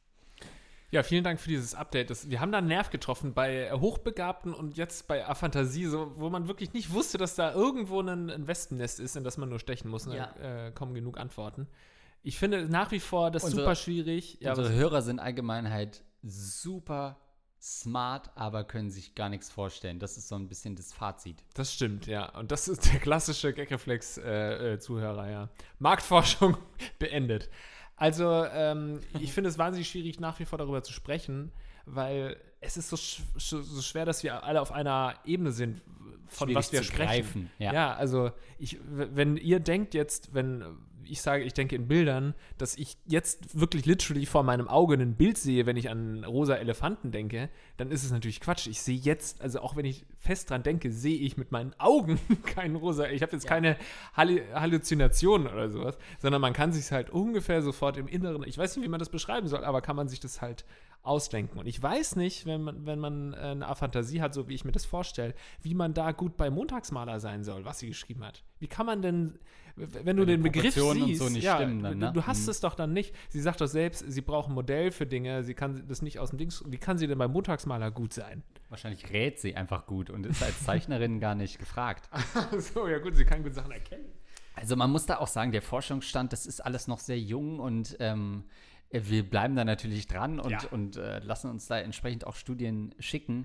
Ja, vielen Dank für dieses Update. Das, wir haben da einen Nerv getroffen bei Hochbegabten und jetzt bei Aphantasie, so, wo man wirklich nicht wusste, dass da irgendwo ein, ein Wespennest ist, in das man nur stechen muss. Und Ja. dann äh, kommen genug Antworten. Ich finde nach wie vor das Unsere- super schwierig. Ja, Unsere was- Hörer sind allgemein halt super smart, aber können sich gar nichts vorstellen. Das ist so ein bisschen das Fazit. Das stimmt, ja. Und das ist der klassische Gagreflex-Zuhörer, ja. Marktforschung beendet. Also, ähm, ich finde es wahnsinnig schwierig, nach wie vor darüber zu sprechen, weil es ist so, sch- sch- so schwer, dass wir alle auf einer Ebene sind, von Schwierig was wir zu sprechen. greifen, ja. ja, also, ich, w- wenn ihr denkt jetzt, wenn ich sage, ich denke in Bildern, dass ich jetzt wirklich literally vor meinem Auge ein Bild sehe, wenn ich an rosa Elefanten denke, dann ist es natürlich Quatsch. Ich sehe jetzt, also auch wenn ich fest dran denke, sehe ich mit meinen Augen keinen rosa. Ich habe jetzt Ja. keine Halli- Halluzinationen oder sowas, sondern man kann sich halt ungefähr sofort im Inneren, ich weiß nicht, wie man das beschreiben soll, aber kann man sich das halt ausdenken. Und ich weiß nicht, wenn man, wenn man eine Aphantasie hat, so wie ich mir das vorstelle, wie man da gut bei Montagsmaler sein soll, was sie geschrieben hat. Wie kann man denn, w- wenn du Wenn die den Begriff Proportionen und siehst, so nicht ja, stimmen dann, du, ne? du hast Mhm. es doch dann nicht. Sie sagt doch selbst, sie braucht ein Modell für Dinge, sie kann das nicht aus dem Dings, wie kann sie denn beim Montagsmaler gut sein? Wahrscheinlich rät sie einfach gut und ist als Zeichnerin gar nicht gefragt. so, ja gut, sie kann gut Sachen erkennen. Also man muss da auch sagen, der Forschungsstand, das ist alles noch sehr jung und ähm, wir bleiben da natürlich dran und, Ja. und äh, lassen uns da entsprechend auch Studien schicken.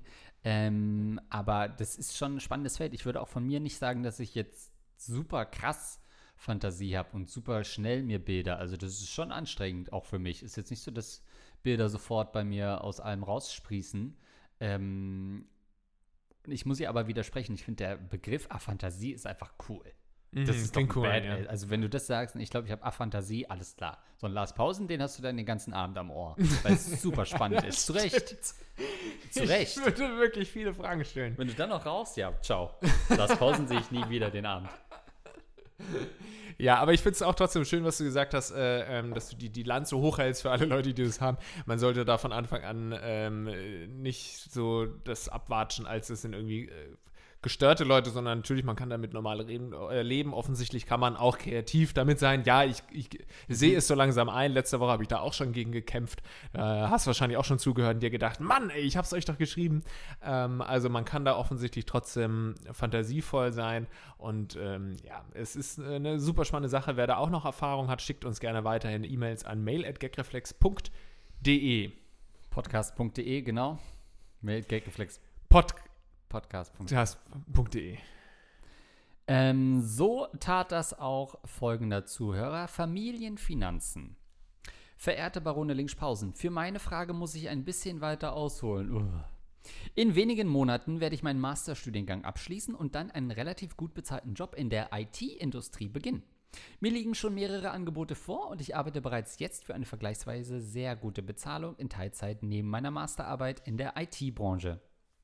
Ähm, aber das ist schon ein spannendes Feld. Ich würde auch von mir nicht sagen, dass ich jetzt super krass Fantasie habe und super schnell mir Bilder. Also das ist schon anstrengend, auch für mich. Ist jetzt nicht so, dass Bilder sofort bei mir aus allem raussprießen. Ähm, ich muss ihr aber widersprechen. Ich finde, der Begriff Aphantasie ist einfach cool. Das ist doch klingt cool, bad, ja. ey. Also wenn du das sagst, und ich glaube, ich habe Aphantasie, alles klar. So ein Lars Pausen, den hast du dann den ganzen Abend am Ohr, weil es super spannend ist. Zu Recht. Zu Recht. Ich würde wirklich viele Fragen stellen. Wenn du dann noch rauchst, ja, ciao. Lars Pausen sehe ich nie wieder den Abend. Ja, aber ich finde es auch trotzdem schön, was du gesagt hast, äh, ähm, dass du die, die Lanze hochhältst für alle Leute, die das haben. Man sollte da von Anfang an ähm, nicht so das abwatschen, als es in irgendwie äh, gestörte Leute, sondern natürlich, man kann damit normal reden, äh, leben. Offensichtlich kann man auch kreativ damit sein. Ja, ich, ich sehe es so langsam ein. Letzte Woche habe ich da auch schon gegen gekämpft. Äh, hast wahrscheinlich auch schon zugehört und dir gedacht, Mann, ey, ich habe es euch doch geschrieben. Ähm, also man kann da offensichtlich trotzdem fantasievoll sein. Und ähm, ja, es ist eine super spannende Sache. Wer da auch noch Erfahrung hat, schickt uns gerne weiterhin E-Mails an mail at gagreflex punkt de. Podcast punkt de, genau. Mail gagreflex. Pod- Podcast. Podcast.de. Ähm, so tat das auch folgender Zuhörer. Familienfinanzen. Verehrte Barone Linkspausen, für meine Frage muss ich ein bisschen weiter ausholen. Uah. In wenigen Monaten werde ich meinen Masterstudiengang abschließen und dann einen relativ gut bezahlten Job in der I T-Industrie beginnen. Mir liegen schon mehrere Angebote vor und ich arbeite bereits jetzt für eine vergleichsweise sehr gute Bezahlung in Teilzeit neben meiner Masterarbeit in der I T-Branche.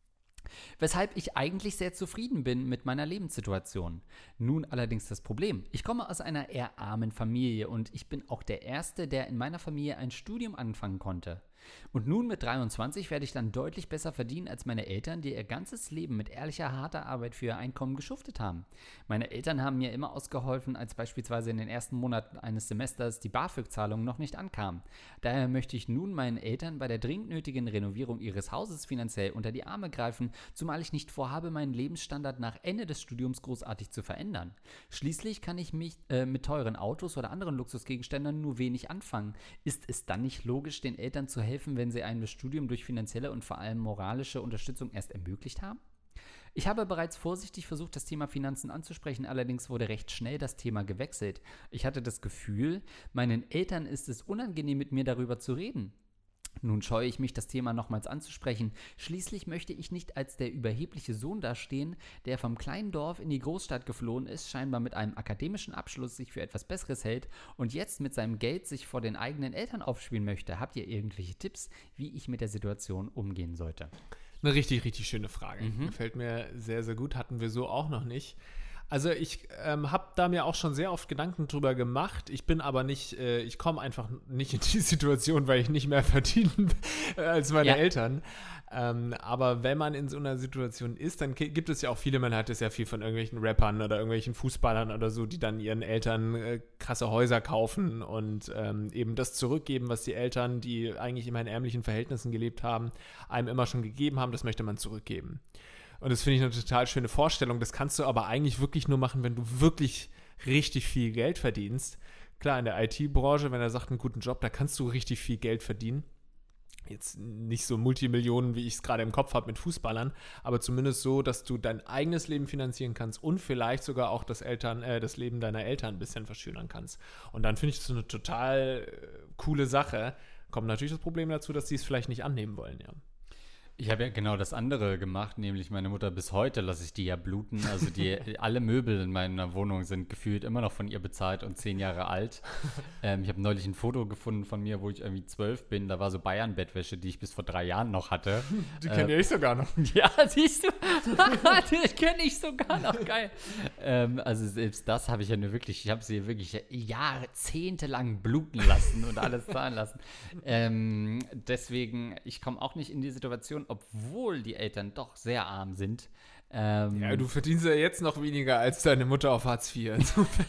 Weshalb ich eigentlich sehr zufrieden bin mit meiner Lebenssituation. Nun allerdings das Problem. Ich komme aus einer eher armen Familie und ich bin auch der Erste, der in meiner Familie ein Studium anfangen konnte. Und nun mit dreiundzwanzig werde ich dann deutlich besser verdienen als meine Eltern, die ihr ganzes Leben mit ehrlicher, harter Arbeit für ihr Einkommen geschuftet haben. Meine Eltern haben mir immer ausgeholfen, als beispielsweise in den ersten Monaten eines Semesters die BAföG-Zahlung noch nicht ankam. Daher möchte ich nun meinen Eltern bei der dringend nötigen Renovierung ihres Hauses finanziell unter die Arme greifen, zumal ich nicht vorhabe, meinen Lebensstandard nach Ende des Studiums großartig zu verändern. Schließlich kann ich mich äh, mit teuren Autos oder anderen Luxusgegenständen nur wenig anfangen. Ist es dann nicht logisch, den Eltern zu helfen, helfen, wenn sie einem das Studium durch finanzielle und vor allem moralische Unterstützung erst ermöglicht haben? Ich habe bereits vorsichtig versucht, das Thema Finanzen anzusprechen, allerdings wurde recht schnell das Thema gewechselt. Ich hatte das Gefühl, meinen Eltern ist es unangenehm, mit mir darüber zu reden. Nun scheue ich mich, das Thema nochmals anzusprechen. Schließlich möchte ich nicht als der überhebliche Sohn dastehen, der vom kleinen Dorf in die Großstadt geflohen ist, scheinbar mit einem akademischen Abschluss sich für etwas Besseres hält und jetzt mit seinem Geld sich vor den eigenen Eltern aufspielen möchte. Habt ihr irgendwelche Tipps, wie ich mit der Situation umgehen sollte? Eine richtig, richtig schöne Frage. Mhm. Gefällt mir sehr, sehr gut. Hatten wir so auch noch nicht. Also ich ähm, habe da mir auch schon sehr oft Gedanken drüber gemacht. Ich bin aber nicht, äh, ich komme einfach nicht in die Situation, weil ich nicht mehr verdiene als meine Ja. Eltern. Ähm, aber wenn man in so einer Situation ist, dann ki- gibt es ja auch viele, man hat es ja viel von irgendwelchen Rappern oder irgendwelchen Fußballern oder so, die dann ihren Eltern äh, krasse Häuser kaufen und ähm, eben das zurückgeben, was die Eltern, die eigentlich immer in ärmlichen Verhältnissen gelebt haben, einem immer schon gegeben haben, das möchte man zurückgeben. Und das finde ich eine total schöne Vorstellung. Das kannst du aber eigentlich wirklich nur machen, wenn du wirklich richtig viel Geld verdienst. Klar, in der I T-Branche, wenn er sagt, einen guten Job, da kannst du richtig viel Geld verdienen. Jetzt nicht so Multimillionen, wie ich es gerade im Kopf habe mit Fußballern, aber zumindest so, dass du dein eigenes Leben finanzieren kannst und vielleicht sogar auch das, Eltern, äh, das Leben deiner Eltern ein bisschen verschönern kannst. Und dann finde ich das eine total äh, coole Sache. Kommt natürlich das Problem dazu, dass sie es vielleicht nicht annehmen wollen, ja. Ich habe ja genau das andere gemacht, nämlich meine Mutter, bis heute lasse ich die ja bluten. Also die alle Möbel in meiner Wohnung sind gefühlt immer noch von ihr bezahlt und zehn Jahre alt. Ähm, ich habe neulich ein Foto gefunden von mir, wo ich irgendwie zwölf bin. Da war so Bayern-Bettwäsche, die ich bis vor drei Jahren noch hatte. Die kenne äh, ich sogar noch. Ja, siehst du? Die kenne ich sogar noch, geil. Ähm, also selbst das habe ich ja nur wirklich, ich habe sie wirklich jahrzehntelang bluten lassen und alles zahlen lassen. Ähm, deswegen, ich komme auch nicht in die Situation, obwohl die Eltern doch sehr arm sind. Ähm, Ja, du verdienst ja jetzt noch weniger als deine Mutter auf Hartz vier. Insofern.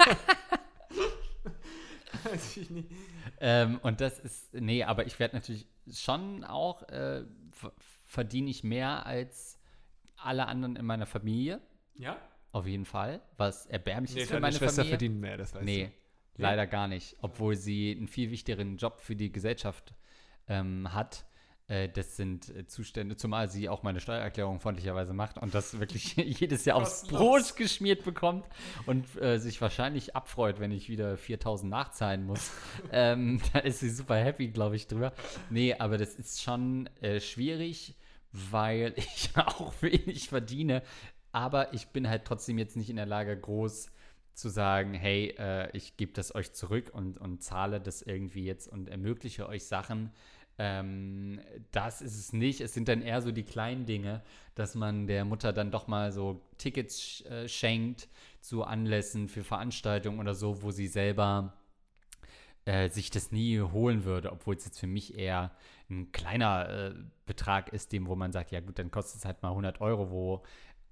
Weiß ich nicht. ähm, und das ist, nee, aber ich werde natürlich schon auch, äh, v- verdiene ich mehr als alle anderen in meiner Familie. Ja? Auf jeden Fall. Was erbärmlich Nee, ist für deine meine Schwester Familie. verdient mehr, das weißt Nee, du. leider gar nicht. Obwohl sie einen viel wichtigeren Job für die Gesellschaft ähm, hat. Äh, das sind äh, Zustände, zumal sie auch meine Steuererklärung freundlicherweise macht und das wirklich jedes Jahr aufs Kostenlos. Brot geschmiert bekommt und äh, sich wahrscheinlich abfreut, wenn ich wieder viertausend nachzahlen muss. ähm, da ist sie super happy, glaube ich, drüber. Nee, aber das ist schon äh, schwierig, weil ich auch wenig verdiene. Aber ich bin halt trotzdem jetzt nicht in der Lage, groß zu sagen, hey, äh, ich gebe das euch zurück und, und zahle das irgendwie jetzt und ermögliche euch Sachen. Ähm, das ist es nicht. Es sind dann eher so die kleinen Dinge, dass man der Mutter dann doch mal so Tickets sch- äh, schenkt zu Anlässen für Veranstaltungen oder so, wo sie selber äh, sich das nie holen würde, obwohl es jetzt für mich eher ein kleiner äh, Betrag ist, dem, wo man sagt, ja gut, dann kostet es halt mal hundert Euro, wo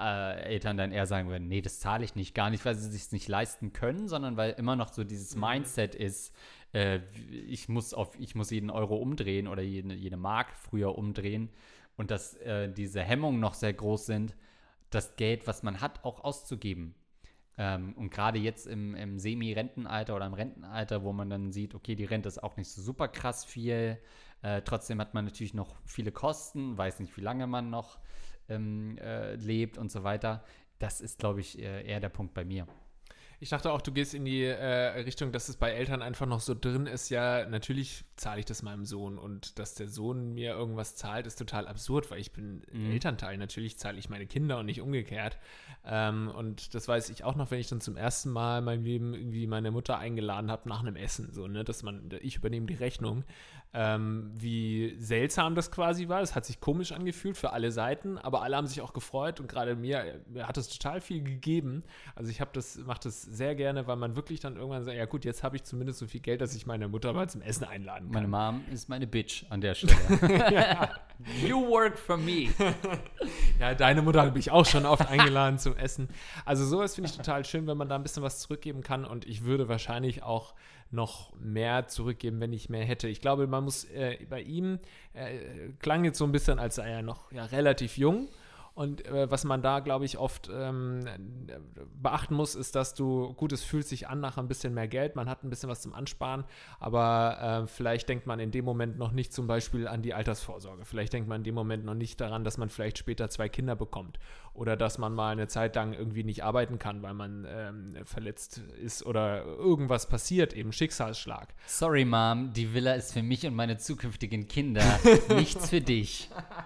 äh, Eltern dann eher sagen würden, nee, das zahle ich nicht, gar nicht, weil sie es sich nicht leisten können, sondern weil immer noch so dieses Mindset ist, äh, ich muss auf, ich muss jeden Euro umdrehen oder jede, jede Mark früher umdrehen und dass äh, diese Hemmungen noch sehr groß sind, das Geld, was man hat, auch auszugeben. Ähm, und gerade jetzt im, im Semi-Rentenalter oder im Rentenalter, wo man dann sieht, okay, die Rente ist auch nicht so super krass viel, äh, trotzdem hat man natürlich noch viele Kosten, weiß nicht, wie lange man noch ähm, äh, lebt und so weiter. Das ist, glaube ich, äh, eher der Punkt bei mir. Ich dachte auch, du gehst in die äh, Richtung, dass es bei Eltern einfach noch so drin ist, ja, natürlich zahle ich das meinem Sohn und dass der Sohn mir irgendwas zahlt, ist total absurd, weil ich bin Mhm. Elternteil, natürlich zahle ich meine Kinder und nicht umgekehrt. Ähm, und das weiß ich auch noch, wenn ich dann zum ersten Mal in meinem Leben irgendwie meine Mutter eingeladen habe nach einem Essen, so, ne, dass man, ich übernehme die Rechnung. Ähm, wie seltsam das quasi war, es hat sich komisch angefühlt für alle Seiten, aber alle haben sich auch gefreut und gerade mir, mir hat es total viel gegeben. Also ich habe das, mache das sehr gerne, weil man wirklich dann irgendwann sagt, ja gut, jetzt habe ich zumindest so viel Geld, dass ich meine Mutter mal zum Essen einladen kann. Meine Mom ist meine Bitch an der Stelle. You work for me. Ja, deine Mutter habe ich auch schon oft eingeladen zum Essen. Also sowas finde ich total schön, wenn man da ein bisschen was zurückgeben kann und ich würde wahrscheinlich auch noch mehr zurückgeben, wenn ich mehr hätte. Ich glaube, man muss äh, bei ihm, äh, klang jetzt so ein bisschen, als sei er noch ja, relativ jung. Und äh, was man da, glaube ich, oft ähm, beachten muss, ist, dass du, gut, es fühlt sich an nach ein bisschen mehr Geld, man hat ein bisschen was zum Ansparen, aber äh, vielleicht denkt man in dem Moment noch nicht zum Beispiel an die Altersvorsorge. Vielleicht denkt man in dem Moment noch nicht daran, dass man vielleicht später zwei Kinder bekommt oder dass man mal eine Zeit lang irgendwie nicht arbeiten kann, weil man ähm, verletzt ist oder irgendwas passiert, eben Schicksalsschlag. Sorry, Mom, die Villa ist für mich und meine zukünftigen Kinder. Nichts für dich.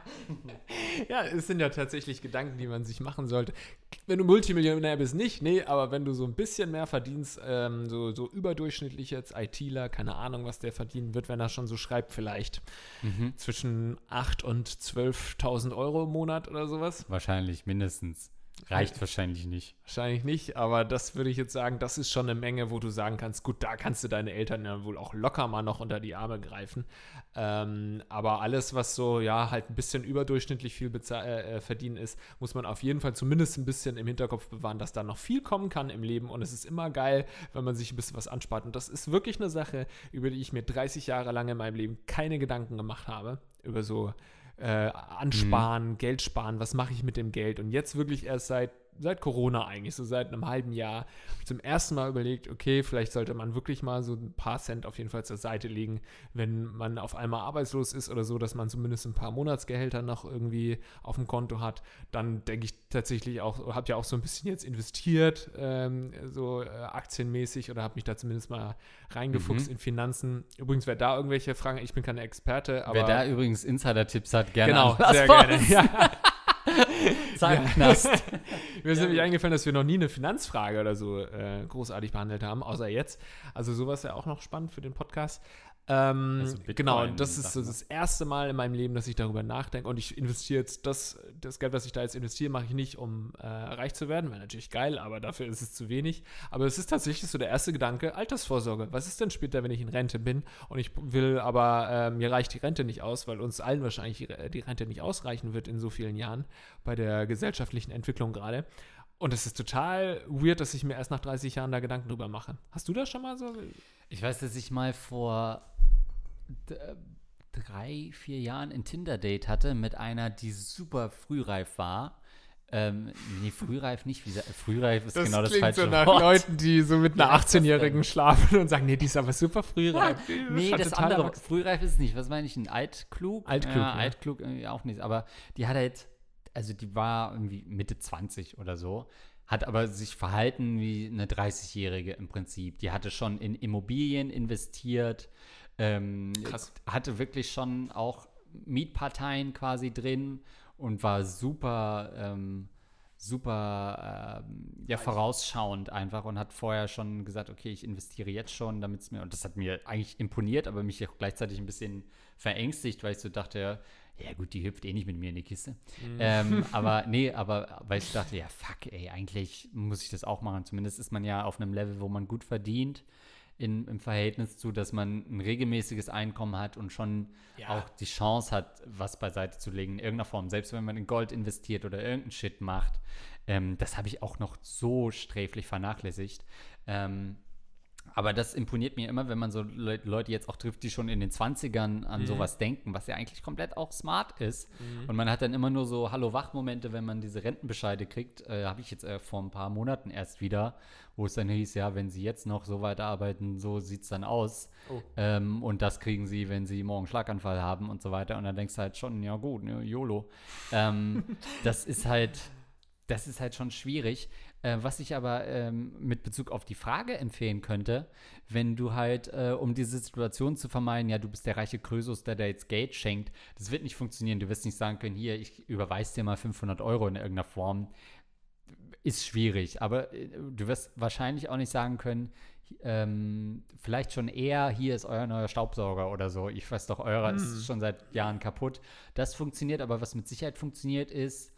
Ja, es sind ja tatsächlich Gedanken, die man sich machen sollte. Wenn du Multimillionär bist, nicht, nee, aber wenn du so ein bisschen mehr verdienst, ähm, so, so überdurchschnittlich jetzt ITler, keine Ahnung, was der verdienen wird, wenn er schon so schreibt, vielleicht Mhm. zwischen achttausend und zwölftausend Euro im Monat oder sowas. Wahrscheinlich, mindestens. Reicht wahrscheinlich nicht. Wahrscheinlich nicht, aber das würde ich jetzt sagen, das ist schon eine Menge, wo du sagen kannst, gut, da kannst du deine Eltern ja wohl auch locker mal noch unter die Arme greifen. Ähm, aber alles, was so, ja, halt ein bisschen überdurchschnittlich viel beza- äh, verdienen ist, muss man auf jeden Fall zumindest ein bisschen im Hinterkopf bewahren, dass da noch viel kommen kann im Leben und es ist immer geil, wenn man sich ein bisschen was anspart. Und das ist wirklich eine Sache, über die ich mir dreißig Jahre lang in meinem Leben keine Gedanken gemacht habe, über so Äh, ansparen, mhm. Geld sparen, was mache ich mit dem Geld? Und jetzt wirklich erst seit, seit Corona eigentlich, so seit einem halben Jahr, habe ich zum ersten Mal überlegt, okay, vielleicht sollte man wirklich mal so ein paar Cent auf jeden Fall zur Seite legen, wenn man auf einmal arbeitslos ist oder so, dass man zumindest ein paar Monatsgehälter noch irgendwie auf dem Konto hat. Dann denke ich tatsächlich auch, habe ja auch so ein bisschen jetzt investiert, ähm, so äh, aktienmäßig oder habe mich da zumindest mal reingefuchst Mhm. in Finanzen. Übrigens, wer da irgendwelche Fragen, ich bin keine Experte, aber Wer da übrigens Insider-Tipps hat, gerne genau, an sehr Lars gerne. Voss. Ja. Zack, Knast. Mir ist nämlich eingefallen, dass wir noch nie eine Finanzfrage oder so äh, großartig behandelt haben, außer jetzt. Also sowas ja auch noch spannend für den Podcast. Ähm, Also Bitcoin genau, das ist so Sachen, das erste Mal in meinem Leben, dass ich darüber nachdenke und ich investiere jetzt das, das Geld, was ich da jetzt investiere, mache ich nicht, um äh, reich zu werden, wäre natürlich geil, aber dafür ist es zu wenig. Aber es ist tatsächlich so der erste Gedanke, Altersvorsorge. Was ist denn später, wenn ich in Rente bin und ich will, aber äh, mir reicht die Rente nicht aus, weil uns allen wahrscheinlich die, die Rente nicht ausreichen wird in so vielen Jahren bei der gesellschaftlichen Entwicklung gerade. Und es ist total weird, dass ich mir erst nach dreißig Jahren da Gedanken drüber mache. Hast du das schon mal so? Ich weiß, dass ich mal vor d- drei, vier Jahren ein Tinder-Date hatte mit einer, die super frühreif war. Ähm, nee, frühreif nicht. Wie, sa- frühreif ist genau das klingt falsche so nach Wort. Leuten, die so mit einer Wie heißt das achtzehnjährigen denn? schlafen und sagen, nee, die ist aber super frühreif. Nee, Schon das total andere. erwachsen. Frühreif ist es nicht. Was meine ich? Ein Altklug? Altklug, Ja, ja. Altklug irgendwie auch nicht. Aber die hat halt, also die war irgendwie Mitte zwanzig oder so, hat aber sich verhalten wie eine dreißigjährige im Prinzip. Die hatte schon in Immobilien investiert, ähm, Krass. hatte wirklich schon auch Mietparteien quasi drin und war super, ähm, super ähm, ja, vorausschauend einfach und hat vorher schon gesagt, okay, ich investiere jetzt schon, damit es mir, und das hat mir eigentlich imponiert, aber mich auch gleichzeitig ein bisschen verängstigt, weil ich so dachte, ja gut, die hüpft eh nicht mit mir in die Kiste. Mhm. Ähm, aber nee, aber weil ich dachte, ja fuck, ey, eigentlich muss ich das auch machen. Zumindest ist man ja auf einem Level, wo man gut verdient. in, im Verhältnis zu, dass man ein regelmäßiges Einkommen hat und schon Ja. auch die Chance hat, was beiseite zu legen in irgendeiner Form. Selbst wenn man in Gold investiert oder irgendeinen Shit macht. Ähm, das habe ich auch noch so sträflich vernachlässigt. Ähm, aber das imponiert mir immer, wenn man so Le- Leute jetzt auch trifft, die schon in den zwanzigern an Mhm. sowas denken, was ja eigentlich komplett auch smart ist. Mhm. Und man hat dann immer nur so Hallo-Wach-Momente, wenn man diese Rentenbescheide kriegt. Äh, habe ich jetzt äh, vor ein paar Monaten erst wieder, wo es dann hieß, ja, wenn sie jetzt noch so weiterarbeiten, so sieht es dann aus. Oh. Ähm, und das kriegen sie, wenn sie morgen Schlaganfall haben und so weiter. Und dann denkst du halt schon, ja gut, ne, YOLO. ähm, das ist halt, das ist halt schon schwierig. Äh, was ich aber ähm, mit Bezug auf die Frage empfehlen könnte, wenn du halt, äh, um diese Situation zu vermeiden, ja, du bist der reiche Krösus, der da jetzt Geld schenkt, das wird nicht funktionieren. Du wirst nicht sagen können, hier, ich überweise dir mal fünfhundert Euro in irgendeiner Form. Ist schwierig, aber äh, du wirst wahrscheinlich auch nicht sagen können, ähm, vielleicht schon eher, hier ist euer neuer Staubsauger oder so. Ich weiß doch, eurer Hm. ist schon seit Jahren kaputt. Das funktioniert, aber was mit Sicherheit funktioniert, ist,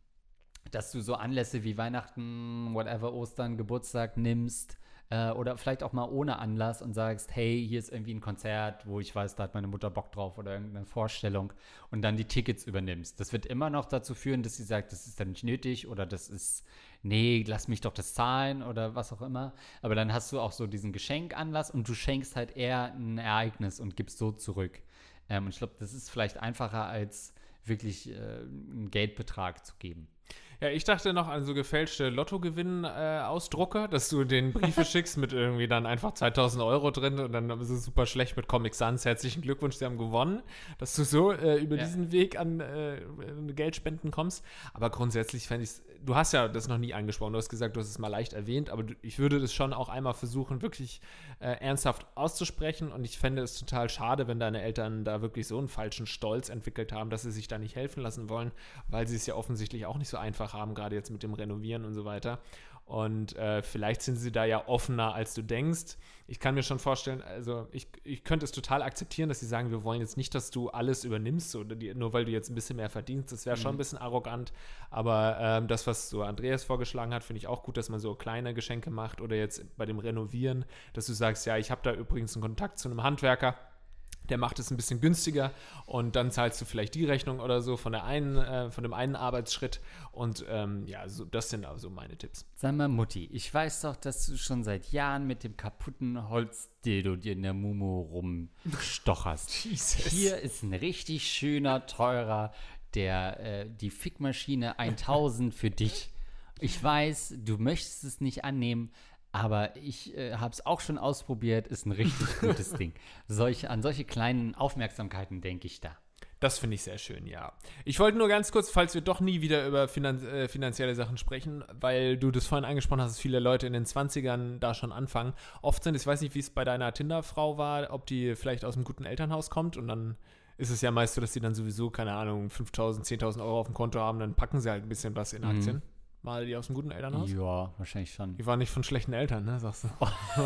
dass du so Anlässe wie Weihnachten, whatever, Ostern, Geburtstag nimmst äh, oder vielleicht auch mal ohne Anlass und sagst, hey, hier ist irgendwie ein Konzert, wo ich weiß, da hat meine Mutter Bock drauf oder irgendeine Vorstellung und dann die Tickets übernimmst. Das wird immer noch dazu führen, dass sie sagt, das ist dann nicht nötig oder das ist, nee, lass mich doch das zahlen oder was auch immer. Aber dann hast du auch so diesen Geschenkanlass und du schenkst halt eher ein Ereignis und gibst so zurück. Ähm, und ich glaube, das ist vielleicht einfacher, als wirklich äh, einen Geldbetrag zu geben. Ja, ich dachte noch an so gefälschte Lottogewinn-Ausdrucke, dass du den Briefe schickst mit irgendwie dann einfach zweitausend Euro drin und dann ist es super schlecht mit Comic Sans. Herzlichen Glückwunsch, Sie haben gewonnen, dass du so äh, über Ja. diesen Weg an äh, Geldspenden kommst. Aber grundsätzlich fände ich es, du hast ja das noch nie angesprochen, du hast gesagt, du hast es mal leicht erwähnt, aber du, ich würde das schon auch einmal versuchen, wirklich äh, ernsthaft auszusprechen und ich fände es total schade, wenn deine Eltern da wirklich so einen falschen Stolz entwickelt haben, dass sie sich da nicht helfen lassen wollen, weil sie es ja offensichtlich auch nicht so einfach haben, gerade jetzt mit dem Renovieren und so weiter. Und äh, vielleicht sind sie da ja offener, als du denkst. Ich kann mir schon vorstellen, also ich, ich könnte es total akzeptieren, dass sie sagen, wir wollen jetzt nicht, dass du alles übernimmst, oder die, nur weil du jetzt ein bisschen mehr verdienst. Das wäre schon ein bisschen arrogant. Aber ähm, das, was so Andreas vorgeschlagen hat, finde ich auch gut, dass man so kleine Geschenke macht oder jetzt bei dem Renovieren, dass du sagst, ja, ich habe da übrigens einen Kontakt zu einem Handwerker. Der macht es ein bisschen günstiger und dann zahlst du vielleicht die Rechnung oder so von der einen, äh, von dem einen Arbeitsschritt und ähm, ja, so, das sind also meine Tipps. Sag mal, Mutti, ich weiß doch, dass du schon seit Jahren mit dem kaputten Holzdildo dir in der Mumu rumstocherst. Jesus. Hier ist ein richtig schöner, teurer, der, äh, die Fickmaschine tausend für dich. Ich weiß, du möchtest es nicht annehmen, aber ich äh, habe es auch schon ausprobiert, ist ein richtig gutes Ding. Solch, an solche kleinen Aufmerksamkeiten denke ich da. Das finde ich sehr schön, ja. Ich wollte nur ganz kurz, falls wir doch nie wieder über finan- äh, finanzielle Sachen sprechen, weil du das vorhin angesprochen hast, dass viele Leute in den zwanzigern da schon anfangen. Oft sind, ich weiß nicht, wie es bei deiner Tinder-Frau war, ob die vielleicht aus einem guten Elternhaus kommt und dann ist es ja meist so, dass die dann sowieso, keine Ahnung, fünftausend, zehntausend Euro auf dem Konto haben, dann packen sie halt ein bisschen was in Mhm. Aktien. Mal die aus einem guten Elternhaus? Ja, wahrscheinlich schon. Die waren nicht von schlechten Eltern, ne, sagst du.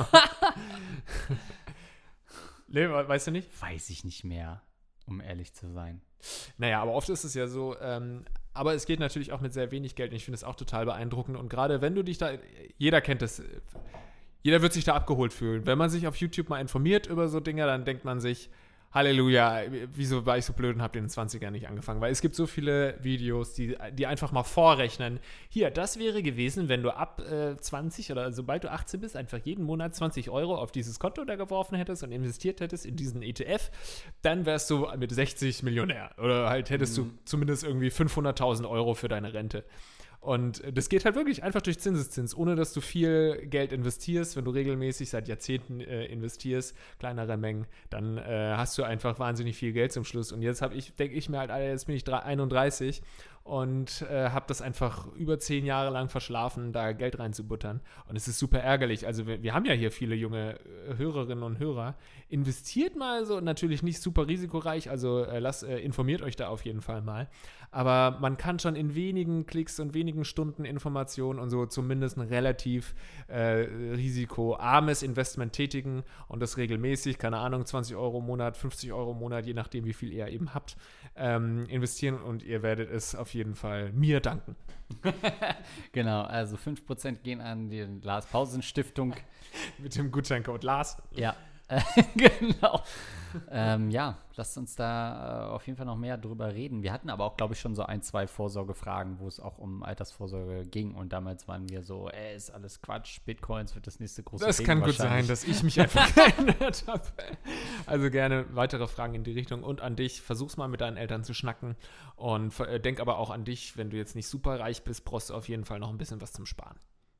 Nee, we- weißt du nicht? Weiß ich nicht mehr, um ehrlich zu sein. Naja, aber oft ist es ja so, ähm, aber es geht natürlich auch mit sehr wenig Geld und ich finde es auch total beeindruckend und gerade wenn du dich da, jeder kennt das, äh, jeder wird sich da abgeholt fühlen. Wenn man sich auf YouTube mal informiert über so Dinge, dann denkt man sich, Halleluja, wieso war ich so blöd und habe in den zwanzigern nicht angefangen? Weil es gibt so viele Videos, die, die einfach mal vorrechnen. Hier, das wäre gewesen, wenn du ab äh, zwanzig oder sobald du achtzehn bist, einfach jeden Monat zwanzig Euro auf dieses Konto da geworfen hättest und investiert hättest in diesen E T F, dann wärst du mit sechzig Millionär. Oder halt hättest Mhm. du zumindest irgendwie fünfhunderttausend Euro für deine Rente. Und das geht halt wirklich einfach durch Zinseszins, ohne dass du viel Geld investierst. Wenn du regelmäßig seit Jahrzehnten äh, investierst, kleinere Mengen, dann äh, hast du einfach wahnsinnig viel Geld zum Schluss. Und jetzt habe ich, denke ich mir halt, Alter, jetzt bin ich einunddreißig und äh, habe das einfach über zehn Jahre lang verschlafen, da Geld reinzubuttern. Und es ist super ärgerlich. Also wir, wir haben ja hier viele junge äh, Hörerinnen und Hörer. Investiert mal so, natürlich nicht super risikoreich, also äh, lasst, äh, informiert euch da auf jeden Fall mal. Aber man kann schon in wenigen Klicks und wenigen Stunden Informationen und so zumindest ein relativ äh, risikoarmes Investment tätigen und das regelmäßig, keine Ahnung, zwanzig Euro im Monat, fünfzig Euro im Monat, je nachdem, wie viel ihr eben habt, ähm, investieren und ihr werdet es auf auf jeden Fall mir danken. Genau, also fünf Prozent gehen an die Lars-Pausen-Stiftung. Mit dem Gutscheincode Lars. Ja, genau. ähm, ja, lasst uns da äh, auf jeden Fall noch mehr drüber reden. Wir hatten aber auch, glaube ich, schon so ein, zwei Vorsorgefragen, wo es auch um Altersvorsorge ging. Und damals waren wir so, ey, ist alles Quatsch, Bitcoins wird das nächste große Das Ding kann gut sein, wahrscheinlich. dass ich mich einfach geändert habe. Also gerne weitere Fragen in die Richtung und an dich. Versuch's mal mit deinen Eltern zu schnacken. Und äh, denk aber auch an dich, wenn du jetzt nicht super reich bist, brauchst du auf jeden Fall noch ein bisschen was zum Sparen.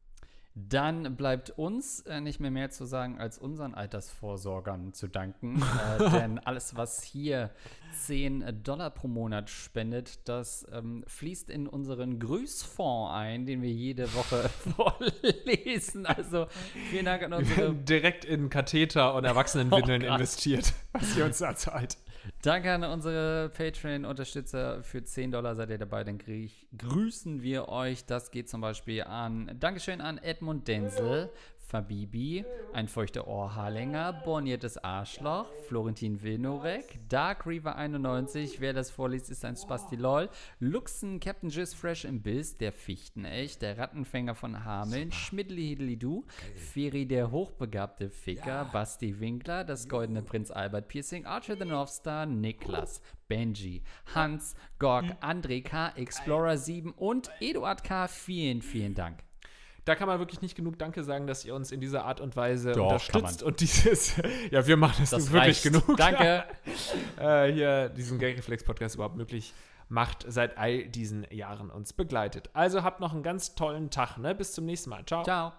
Dann bleibt uns äh, nicht mehr mehr zu sagen, als unseren Altersvorsorgern zu danken. äh, denn alles, was hier zehn Dollar pro Monat spendet, das ähm, fließt in unseren Grüßfonds ein, den wir jede Woche vorlesen. Also vielen Dank an unsere... Direkt in Katheter und Erwachsenenwindeln Oh Gott. investiert, was ihr uns da zahlt. Danke an unsere Patreon-Unterstützer. Für zehn Dollar seid ihr dabei, dann grü- grüßen wir euch. Das geht zum Beispiel an, Dankeschön an Edmund Denzel, Fabibi, ein feuchter Ohrhaarlänger, borniertes Arschloch, Florentin Wilnorek, Dark Reaver einundneunzig, wer das vorliest, ist ein Spasti LOL, Luxen, Captain Jizz Fresh im Biss, der Fichtenecht, der Rattenfänger von Hameln, Schmiddli Hidelidu, Feri der hochbegabte Ficker, Basti Winkler, das goldene Prinz Albert Piercing, Archer the North Star, Niklas, Benji, Hans, Gorg, André K, Explorer sieben und Eduard K. Vielen, vielen Dank. Da kann man wirklich nicht genug Danke sagen, dass ihr uns in dieser Art und Weise Doch, unterstützt kann man. und dieses, ja, wir machen es Das nun wirklich reicht. genug. Danke. äh, hier diesen Gagreflex-Podcast überhaupt möglich macht, seit all diesen Jahren uns begleitet. Also habt noch einen ganz tollen Tag, ne? Bis zum nächsten Mal. Ciao. Ciao.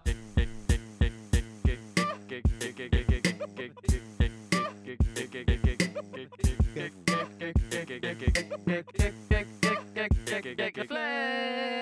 Flex.